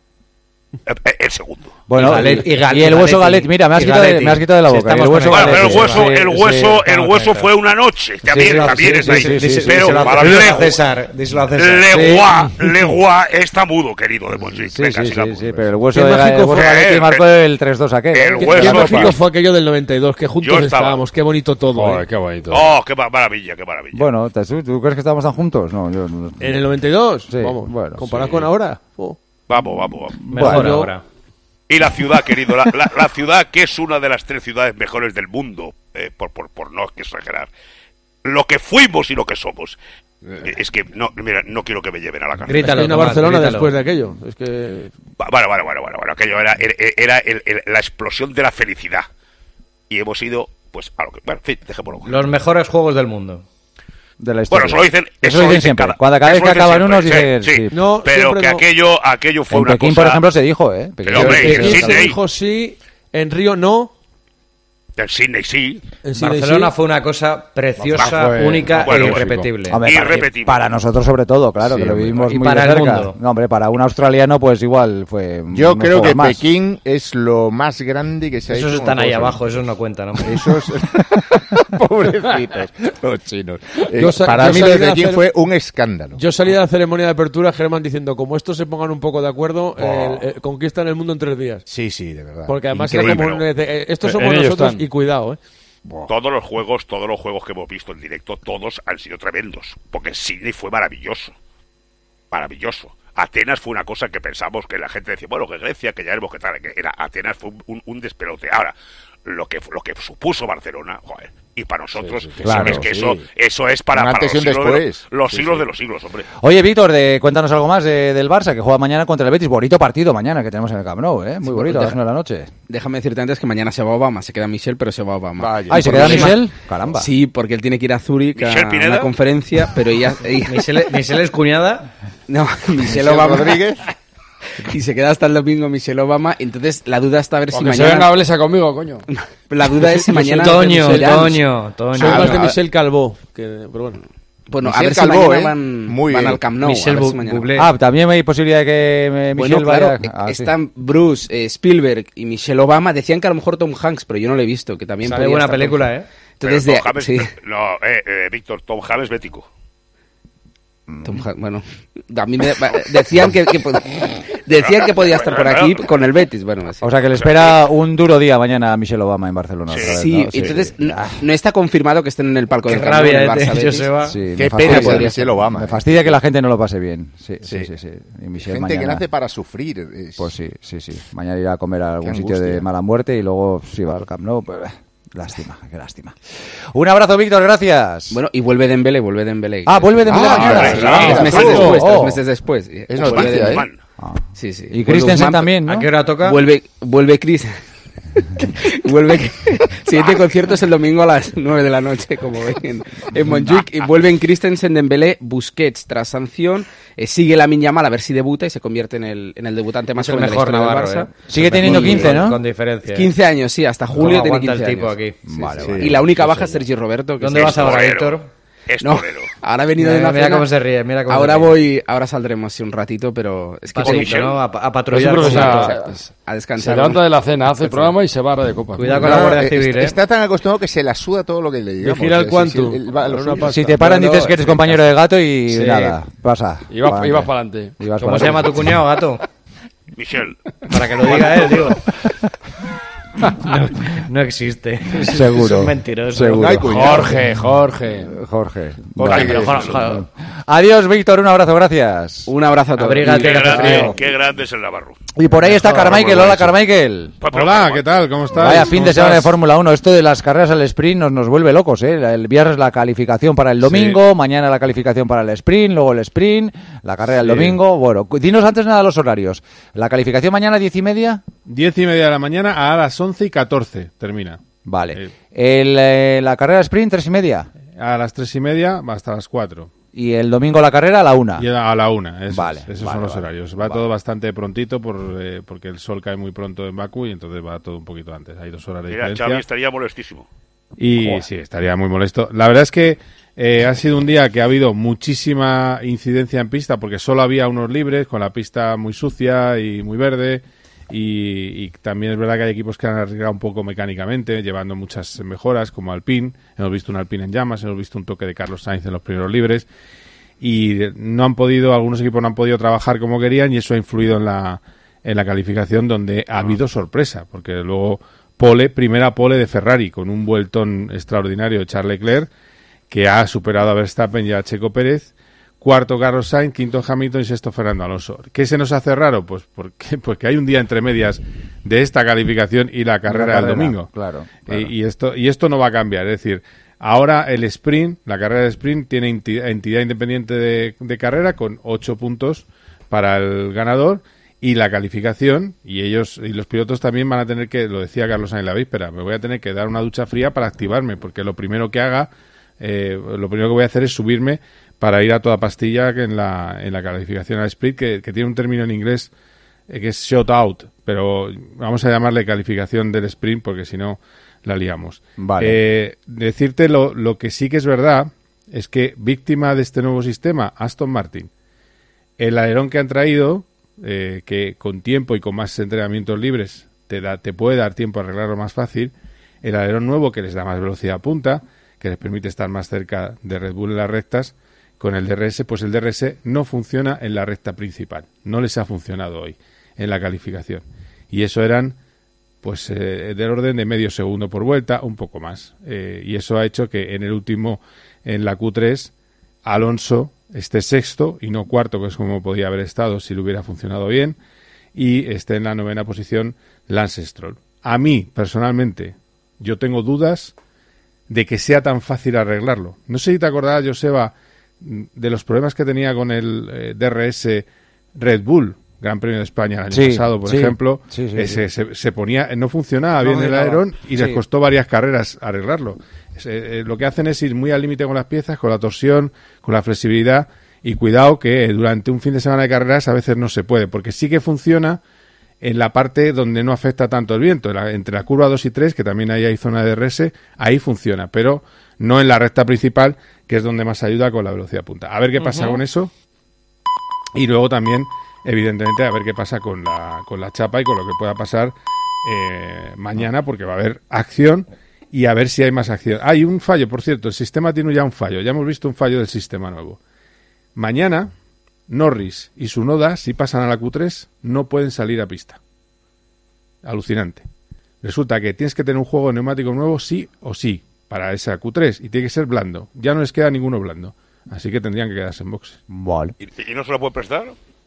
El, el segundo.
Bueno,
y, Galet, y,
Gal, y el hueso Galet, mira, me has, quitado de, me has quitado de la boca.
Si
el hueso
bueno,
Galet,
pero el hueso,
sí,
el hueso,
sí,
el hueso fue una noche. También,
sí, sí,
también
sí,
es ahí.
Sí, sí, sí,
pero
sí,
para
Legua, César, díselo a César.
Legua, sí. Legua está mudo, querido de Montjuïc.
Sí,
Venga,
sí,
sí,
sí, pero el hueso de Galet marcó el tres dos aquel.
El
¿Qué,
hueso
qué mágico fue aquello del noventa y dos, que juntos estábamos. Qué bonito todo.
Joder, qué bonito.
Oh, qué maravilla, qué maravilla.
Bueno, ¿tú, ¿tú crees que estábamos tan juntos? No, yo no.
¿En el noventa y dos?
Sí,
vamos,
bueno.
comparado
Sí.
con ahora. Oh.
Vamos, vamos, vamos.
Mejor
Bueno,
ahora.
Y la ciudad, querido, la, la, la ciudad que es una de las tres ciudades mejores del mundo, eh, por, por, por no exagerar. Lo que fuimos y lo que somos. Eh, es que, no, mira, no quiero que me lleven a la cárcel.
Grítalo, es que una Barcelona grítalo. Después de aquello. Es que...
Bueno, bueno, bueno, bueno, bueno, aquello era, era, era el, el, la explosión de la felicidad. Y hemos ido, pues, a lo que... Bueno, en fin, dejémoslo.
Los mejores juegos del mundo.
De la historia.
Bueno, eso lo dicen,
eso lo dicen siempre. Cada, Cuando cada vez que acaban unos dicen
sí, sí.
sí.
No,
pero que no. aquello, aquello fue
en
una
Pekín,
cosa...
por ejemplo, se dijo, ¿eh?
Pero, hombre,
en Sydney se dijo sí, en Río no.
En Sydney sí.
En Sydney, Barcelona sí. Fue una cosa preciosa, fue, única bueno, e irrepetible.
Hombre,
irrepetible.
Para, para nosotros sobre todo, claro, sí, que lo vivimos
y
muy
para
de cerca.
El mundo.
No, hombre, para un australiano pues igual fue...
Yo creo que más. Pekín es lo más grande que se ha
esos
hecho.
Esos están ahí abajo, esos no cuentan, hombre.
Esos... Pobrecitos, los chinos. Eh,
Yo,
para
yo
mí lo de Pekín
hacer...
fue un escándalo.
Yo salí de la ceremonia de apertura, Germán, diciendo, como estos se pongan un poco de acuerdo, oh. el, el, conquistan el mundo en tres días.
Sí, sí, de verdad.
Porque además era como un, eh, estos somos en nosotros y cuidado, ¿eh?
Wow. Todos los juegos, todos los juegos que hemos visto en directo, todos han sido tremendos. Porque Sydney fue maravilloso. Maravilloso. Atenas fue una cosa que pensamos que la gente decía, bueno, que Grecia, que ya veremos qué tal. Que era, Atenas fue un, un, un despelote. Ahora, lo que, lo que supuso Barcelona, joder, y para nosotros, sí, sí, claro, es que sí. eso, eso es para, para los, siglos de, los, los sí, siglos sí. de los siglos, hombre.
Oye, Víctor, de, cuéntanos algo más de, del Barça, que juega mañana contra el Betis. Bonito partido mañana que tenemos en el Camp Nou, ¿eh? Muy sí, bonito, a las nueve de la noche.
Déjame decirte antes que mañana se va Obama, se queda Michel, pero se va Obama.
Vaya, ¿Ah, ¿y se queda Michel? Caramba.
Sí, porque él tiene que ir a Zúrich a una conferencia, pero ella... ella...
¿Michel, ¿Michel es cuñada?
No, Michel Obama. Rodríguez. Y se queda hasta el domingo Michelle Obama. Entonces la duda está a ver
o
si
que
mañana...
se venga a Blesa conmigo, coño.
La duda es si mañana...
Toño, Toño, Toño.
Soy más de Michel Calvo. Que, pero bueno.
Bueno,
Michel
a ver
Calvo,
si mañana
¿eh?
van,
Muy
van
bien.
al Camp Nou.
Michel
a ver si
Bu-
mañana
Bublé.
Ah, también hay posibilidad de que eh,
Bueno,
Michel
claro,
vaya... Ah, sí.
están Bruce, eh, Spielberg y Michelle Obama. Decían que a lo mejor Tom Hanks, pero yo no lo he visto, que también
Sale
podía
buena
estar
película,
Tom-
¿eh?
Entonces,
Pero
de,
Tom Hanks-
sí,
No, eh, eh, Víctor, Tom Hanks bético.
Tom Hanks, bueno, a mí me, decían que, que pod- decían que podía estar por aquí con el Betis. Bueno, así.
O sea que le espera un duro día mañana a Michelle Obama en Barcelona. otra vez,
Sí,
¿no?
entonces no, no está confirmado que estén en el palco
Qué
del Camp Nou, en el
rabia,
Barça
eh,
Betis.
Joseba.
Sí,
Qué
me
pena
fastidia,
por Michelle Obama.
me
¿eh?
fastidia que la gente no lo pase bien. Sí, sí,
Sí.
sí, sí. Y Michelle
Gente que
mañana...
nace para sufrir. es-
Pues sí, sí, sí. Mañana irá a comer a algún
Qué
sitio de
angustia.
mala muerte y luego si va al Camp Nou, pues... eh, Lástima, qué lástima. Un abrazo, Víctor, gracias.
Bueno, y vuelve Dembélé, vuelve Dembélé.
Ah, vuelve Dembélé
Ah,
mañana.
tres
Ah,
meses
oh,
después,
oh.
tres meses después.
Es
Vuelve
noticia,
Dembélé.
¿eh?
Ah.
Sí, sí.
Y
Vuelve
Christensen
Guzmán,
también, ¿no?
¿A qué hora toca?
Vuelve, vuelve Chris. vuelve. Siguiente concierto es el domingo a las nueve de la noche, como ven en, en Montjuic. Y vuelven Christensen, Dembélé, Busquets tras sanción. Eh, sigue Lamine Yamal a ver si debuta y se convierte en el, en el debutante más
Es el
joven de la
mejor
historia del
Navarro,
Barça.
¿eh?
Sigue teniendo
Con-
quince, ¿no?
Con diferencia. ¿eh?
quince años, sí, hasta
¿Cómo
julio tiene
aguanta
quince
el tipo
años.
aquí?
Vale,
Sí.
vale.
Y la única baja es Sergi Roberto. que
¿Dónde
sí,
vas ahora,
torero.
Víctor?
Es
No,
torero.
ahora he venido de
Mira,
una
mira
cena.
cómo se ríe, mira cómo
ahora
se ríe.
voy, ahora saldremos sí, un ratito, pero es que
Paseíto,
tengo-
¿no? A, a
Es
patrullar.
un
con
profesional.
la-
Exacto. a
Se
descansar.
levanta de la cena, hace el programa y se va a de copa.
Cuidado con la
No,
Guardia
eh,
Civil,
está,
¿eh?
está tan acostumbrado que se la suda todo lo que le digamos.
Gira el
Eh, sí,
quantum.
sí, él va a lo
Por una
suyo.
pasta.
Si te paran
No, no,
dices que eres compañero de gato y
Sí.
nada, pasa.
Y vas
pa'lante.
y vas para adelante.
Y vas
¿Cómo
pa'lante.
se llama tu cuñado, gato?
Michel.
Para que lo diga él, digo. No, no existe.
Seguro.
Es mentiroso.
Seguro.
No hay cuñado.
Jorge, Jorge.
Jorge.
Jorge,
Vale.
pero Jorge, Jorge.
Adiós, Víctor, un abrazo, gracias.
Un abrazo a todos.
Abrígate,
Qué
que hace
grande,
frío.
qué grande es el Navarro.
Y por ahí está
Mejor,
Carmichael.
muy
Hola,
bueno.
Carmichael.
Pues, pero,
Hola,
pero,
¿qué tal? ¿Cómo estás?
Vaya fin
¿Cómo
de semana de
estás?
Fórmula uno. Esto de las carreras al sprint nos, nos vuelve locos, ¿eh? El viernes la calificación para el domingo, mañana la calificación para el sprint, luego el sprint, la carrera el
Sí.
domingo. Bueno, cu- dinos antes nada los horarios. La calificación mañana diez y media.
Diez y media de la mañana a las once y catorce termina.
Vale.
Eh.
El, eh, la carrera sprint tres y media.
A las tres y media va hasta las cuatro.
Y el domingo la carrera a la una.
Y a la una, eso
Vale,
es, esos
vale,
son los
vale.
horarios. Va
Vale.
todo bastante prontito por, eh, porque el sol cae muy pronto en Bakú y entonces va todo un poquito antes. Hay dos horas de
Mira,
diferencia.
Xavi estaría molestísimo.
Y
Joder.
sí, estaría muy molesto. La verdad es que eh, ha sido un día que ha habido muchísima incidencia en pista porque solo había unos libres, con la pista muy sucia y muy verde. Y, y también es verdad que hay equipos que han arriesgado un poco mecánicamente, llevando muchas mejoras, como Alpine. Hemos visto un Alpine en llamas, hemos visto un toque de Carlos Sainz en los primeros libres. Y no han podido, algunos equipos no han podido trabajar como querían y eso ha influido en la, en la calificación, donde ha habido sorpresa, porque luego pole, primera pole de Ferrari con un vueltón extraordinario de Charles Leclerc, que ha superado a Verstappen y a Checo Pérez, cuarto Carlos Sainz, quinto Hamilton y sexto Fernando Alonso. ¿Qué se nos hace raro? Pues porque, porque hay un día entre medias de esta calificación y la carrera,
La carrera,
del domingo.
claro,
Eh,
claro.
y esto y esto no va a cambiar, es decir, ahora el sprint, la carrera de sprint tiene enti- entidad independiente de, de carrera con ocho puntos para el ganador y la calificación, y ellos y los pilotos también van a tener que, lo decía Carlos Sainz la víspera, me voy a tener que dar una ducha fría para activarme, porque lo primero que haga, eh, lo primero que voy a hacer es subirme para ir a toda pastilla que en la, en la calificación al sprint, que, que tiene un término en inglés eh, que es shot out, pero vamos a llamarle calificación del sprint porque si no la liamos.
Vale.
Eh, decirte lo, lo que sí que es verdad es que víctima de este nuevo sistema, Aston Martin, el alerón que han traído, eh, que con tiempo y con más entrenamientos libres te, da, te puede dar tiempo a arreglarlo más fácil, el alerón nuevo que les da más velocidad punta, que les permite estar más cerca de Red Bull en las rectas, con el D R S, pues el D R S no funciona en la recta principal, no les ha funcionado hoy en la calificación. Y eso eran pues eh, del orden de medio segundo por vuelta, un poco más. Eh, y eso ha hecho que en el último, en la Q tres, Alonso esté sexto y no cuarto, que es como podía haber estado si le hubiera funcionado bien, y esté en la novena posición Lance Stroll. A mí, personalmente, yo tengo dudas de que sea tan fácil arreglarlo. No sé si te acordás, Joseba, de los problemas que tenía con el eh, D R S Red Bull, Gran Premio de España el año
Sí,
pasado, por
sí,
ejemplo,
sí, sí,
eh,
sí.
Se, se, se ponía, no funcionaba
No
bien el
giraba.
alerón y
Sí.
les costó varias carreras arreglarlo. Es, eh, eh, lo que hacen es ir muy al límite con las piezas, con la torsión, con la flexibilidad, y cuidado que durante un fin de semana de carreras a veces no se puede, porque sí que funciona en la parte donde no afecta tanto el viento, la, entre la curva dos y tres, que también ahí hay zona de D R S, ahí funciona, pero no en la recta principal, que es donde más ayuda con la velocidad punta. A ver qué pasa uh-huh. con eso. Y luego también, evidentemente, a ver qué pasa con la, con la chapa y con lo que pueda pasar eh, mañana, porque va a haber acción y a ver si hay más acción. Hay un fallo, por cierto, el sistema tiene ya un fallo. Ya hemos visto un fallo del sistema nuevo. Mañana, Norris y Tsunoda, si pasan a la Q tres, no pueden salir a pista. Alucinante. Resulta que tienes que tener un juego de neumático nuevo sí o sí para esa Q tres y tiene que ser blando. Ya no les queda ninguno blando. Así que tendrían que quedarse en boxes.
Vale.
¿Y, y no se lo puede prestar?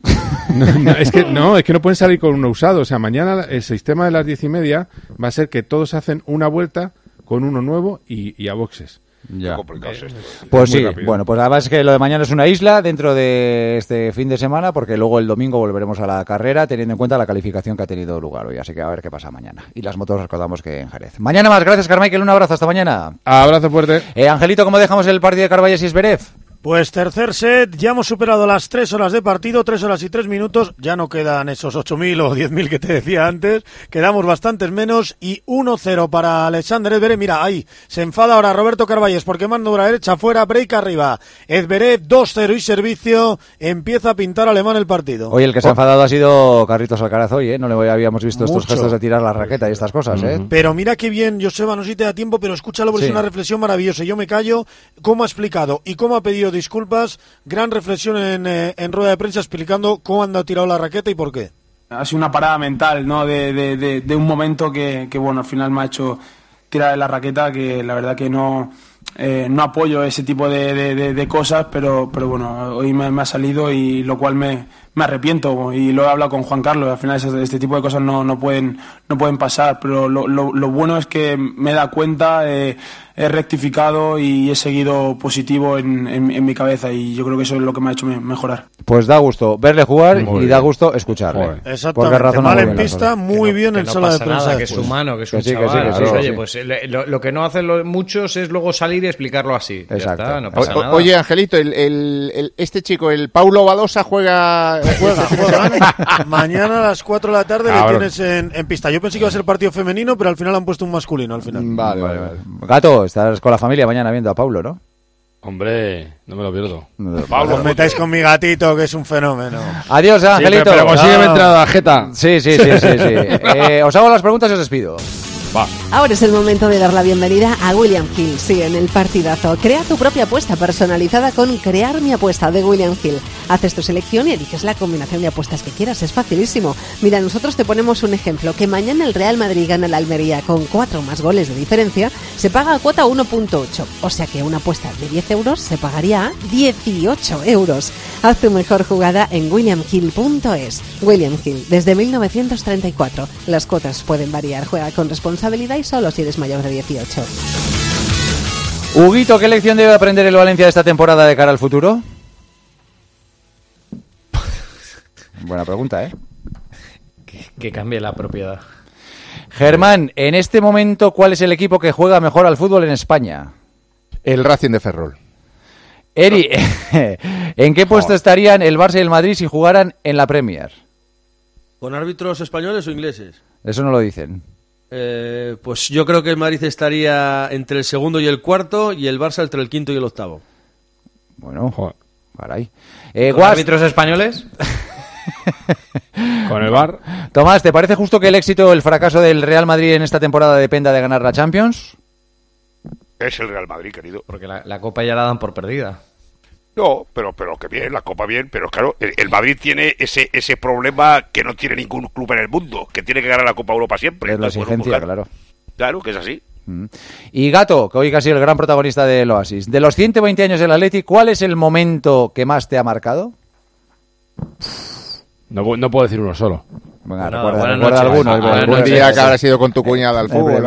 No, no, es que no, es que no pueden salir con uno usado. O sea, mañana el sistema de las diez y media va a ser que todos hacen una vuelta con uno nuevo y, y a boxes.
Ya.
Eh,
pues sí, rápido. Bueno, pues además es que lo de mañana es una isla dentro de este fin de semana, porque luego el domingo volveremos a la carrera, teniendo en cuenta la calificación que ha tenido lugar hoy, así que a ver qué pasa mañana. Y las motos recordamos que en Jerez. Mañana más, gracias Carmichael, un abrazo, hasta mañana.
Abrazo fuerte.
Eh, Angelito, ¿cómo dejamos el partido de Carvalles y Zverev?
Pues tercer set, ya hemos superado las tres horas de partido, tres horas y tres minutos, ya no quedan esos ocho mil o diez mil que te decía antes, quedamos bastantes menos y uno cero para Alexander Zverev. Mira, ahí se enfada ahora Roberto Carvalles porque manda una derecha fuera, break arriba. Zverev dos cero y servicio, empieza a pintar alemán el partido.
Hoy el que se ha enfadado ha sido Carlitos Alcaraz hoy, ¿eh? No le habíamos visto
Mucho.
estos gestos de tirar la raqueta y estas cosas, ¿eh?
Uh-huh. Pero mira qué bien, Joseba, no sé si te da tiempo, pero escúchalo porque sí. Es una reflexión maravillosa. Yo me callo, cómo ha explicado y cómo ha pedido disculpas, gran reflexión en, eh, en rueda de prensa explicando cómo han tirado la raqueta y por qué.
Ha sido una parada mental, ¿no? De, de, de, de un momento que, que, bueno, al final me ha hecho tirar la raqueta, que la verdad que no, eh, no apoyo ese tipo de, de, de, de cosas, pero, pero bueno, hoy me, me ha salido y lo cual me, me arrepiento y lo he hablado con Juan Carlos. Al final este, este tipo de cosas no, no, pueden, no pueden pasar, pero lo, lo, lo bueno es que me he dado cuenta, eh, he rectificado y he seguido positivo en, en, en mi cabeza y yo creo que eso es lo que me ha hecho mejorar.
Pues da gusto verle jugar muy y bien. Da gusto escucharle.
Exactamente, mal en pista, muy
no,
bien en
no
sala de
pasa
prensa.
Nada, que es humano, que es un
que sí,
chaval.
Que sí, que sí,
pues,
claro,
oye,
sí.
pues lo, lo que no hacen los, muchos es luego salir y explicarlo así.
Exacto.
Ya está, no pasa
o,
nada.
Oye, Angelito, el, el, el, este chico, el Paulo Badosa, juega...
juega, juega. Mañana a las cuatro de la tarde ah, le bueno. tienes en, en pista. Yo pensé que iba a ser partido femenino, pero al final han puesto un masculino al final.
Vale, vale, vale. Gato, estás con la familia mañana viendo a Paulo, ¿no?
Hombre, no me lo pierdo.
No, Pablo, os metáis con mi gatito, que es un fenómeno.
Adiós, Angelito.
Sí, pero, pero consígueme entrar a la jeta.
Sí, sí, sí, sí. sí. eh, os hago las preguntas y os despido.
Va.
Ahora es el momento de dar la bienvenida a William Hill. Sí, en el partidazo. Crea tu propia apuesta personalizada con Crear mi apuesta de William Hill. Haces tu selección y eliges la combinación de apuestas que quieras. Es facilísimo. Mira, nosotros te ponemos un ejemplo. Que mañana el Real Madrid gana la Almería con cuatro más goles de diferencia. Se paga a cuota uno punto ocho. O sea que una apuesta de diez euros se pagaría a dieciocho euros. Haz tu mejor jugada en william hill punto es. William Hill, desde mil novecientos treinta y cuatro. Las cuotas pueden variar. Juega con responsabilidad y solo si eres mayor de dieciocho.
Huguito, ¿qué lección debe aprender el Valencia de esta temporada de cara al futuro? Buena pregunta, ¿eh?
Que, que cambie la propiedad.
Germán, en este momento, ¿cuál es el equipo que juega mejor al fútbol en España?
El Racing de Ferrol.
Eri, ¿en qué puesto estarían el Barça y el Madrid si jugaran en la Premier?
¿Con árbitros españoles o ingleses?
Eso no lo dicen.
Eh, pues yo creo que el Madrid estaría entre el segundo y el cuarto y el Barça entre el quinto y el octavo.
Bueno, joder, caray. Eh,
¿Con Guas... árbitros españoles?
Con el V A R.
Tomás, ¿te parece justo que el éxito o el fracaso del Real Madrid en esta temporada dependa de ganar la Champions?
Es el Real Madrid, querido.
Porque la, la Copa ya la dan por perdida.
No, pero pero que bien, la Copa bien, pero claro, el, el Madrid tiene ese ese problema que no tiene ningún club en el mundo, que tiene que ganar la Copa Europa siempre.
Es la exigencia, claro.
Claro, que es así.
Mm. Y Gato, que hoy casi el gran protagonista del Oasis. De los ciento veinte años del Atleti, ¿cuál es el momento que más te ha marcado?
No, no puedo decir uno solo.
Venga, no, recuerda, recuerda alguno.
Ah, algún día que habrá sido con tu cuñada al fútbol.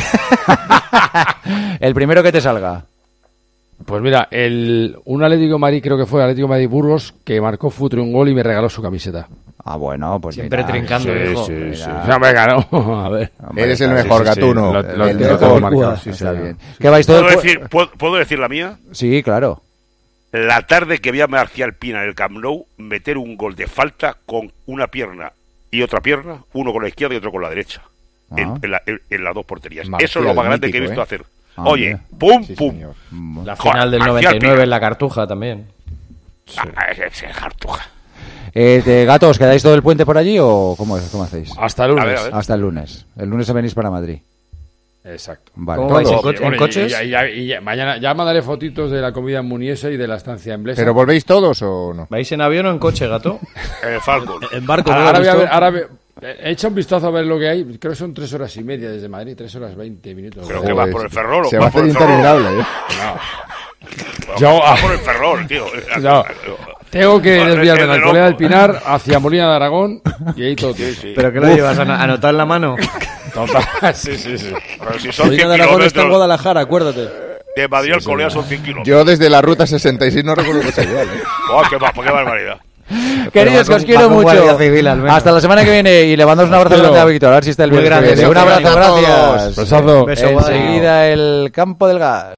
El primero que te salga.
Pues mira, el un Atlético de Madrid, creo que fue Atlético de Madrid Burgos, que marcó Futuro un gol y me regaló su camiseta.
Ah, bueno, pues
siempre
mira,
trincando,
sí,
hijo.
sí, sí. No, venga, no. A ver.
Hombre, eres el mejor, sí, sí, Gatuno.
Sí, lo, lo,
el
lo
mejor.
Marcado, sí,
está
sí,
bien.
sí.
¿Qué vais todos?
¿Puedo decir, ¿puedo, ¿Puedo decir la mía?
Sí, claro.
La tarde que vi a Marcial Pina en el Camp Nou meter un gol de falta con una pierna y otra pierna, uno con la izquierda y otro con la derecha.
Ah.
En, en, la, en, en las dos porterías.
Marcial,
Eso es lo más grande
mítico,
que he visto
¿eh?
hacer.
Ah,
Oye,
bien.
pum,
Sí,
pum.
señor.
La final del
Joder,
noventa y nueve
Marcial,
en la Cartuja también.
Ah, ese, ese Cartuja.
Eh, de gato, ¿os quedáis todo el puente por allí o cómo, es, cómo hacéis?
Hasta el lunes.
A ver, a ver.
Hasta el lunes. El lunes venís para Madrid.
Exacto.
Vale.
¿Cómo vais, en,
Todos.
co- en
Bueno, y-
coches?
y- y- y- y- mañana ya mandaré fotitos de la comida en Muniesa y de la estancia en Blesa.
¿Pero volvéis todos o no?
¿Vais en avión o en coche, gato?
En el Falcon.
En barco, ¿no?
Ahora, ahora
¿Has
voy a
visto?
ver, ahora ve- he hecho un vistazo a ver lo que hay. Creo que son tres horas y media desde Madrid, tres horas veinte minutos.
Pero
Joder,
que vas por el Ferrol.
se va a
vas por
hacer
el Ferrol.
interminable, ¿eh?
Yo-
Vas por el Ferrol, tío.
No. Tengo que
Madre,
desviarme
qué
de
de
Alcolea del
loco.
Pinar hacia Molina de Aragón y ahí todo.
Sí, sí.
¿Pero qué lo llevas? ¿A anotar en la mano?
Total. Sí, sí, sí.
Pero si son
Molina
cien
de Aragón está en
kilómetros.
Guadalajara, acuérdate.
De Madrid al Colea son cien kilómetros.
Yo desde la ruta sesenta y seis no recuerdo que sea igual, ¿eh?
Oh, qué, ba- qué barbaridad.
Queridos, que os quiero
va con
mucho.
Guardia Civil, al menos.
Hasta la semana que viene y le mandamos un abrazo
Pero-
grande a Víctor. A ver si está el
Muy
viernes que
grande,
viene. Un
beso,
abrazo,
cariño a todos.
gracias.
Besazo.
Beso, Guadalajara.
Enseguida el campo del gas.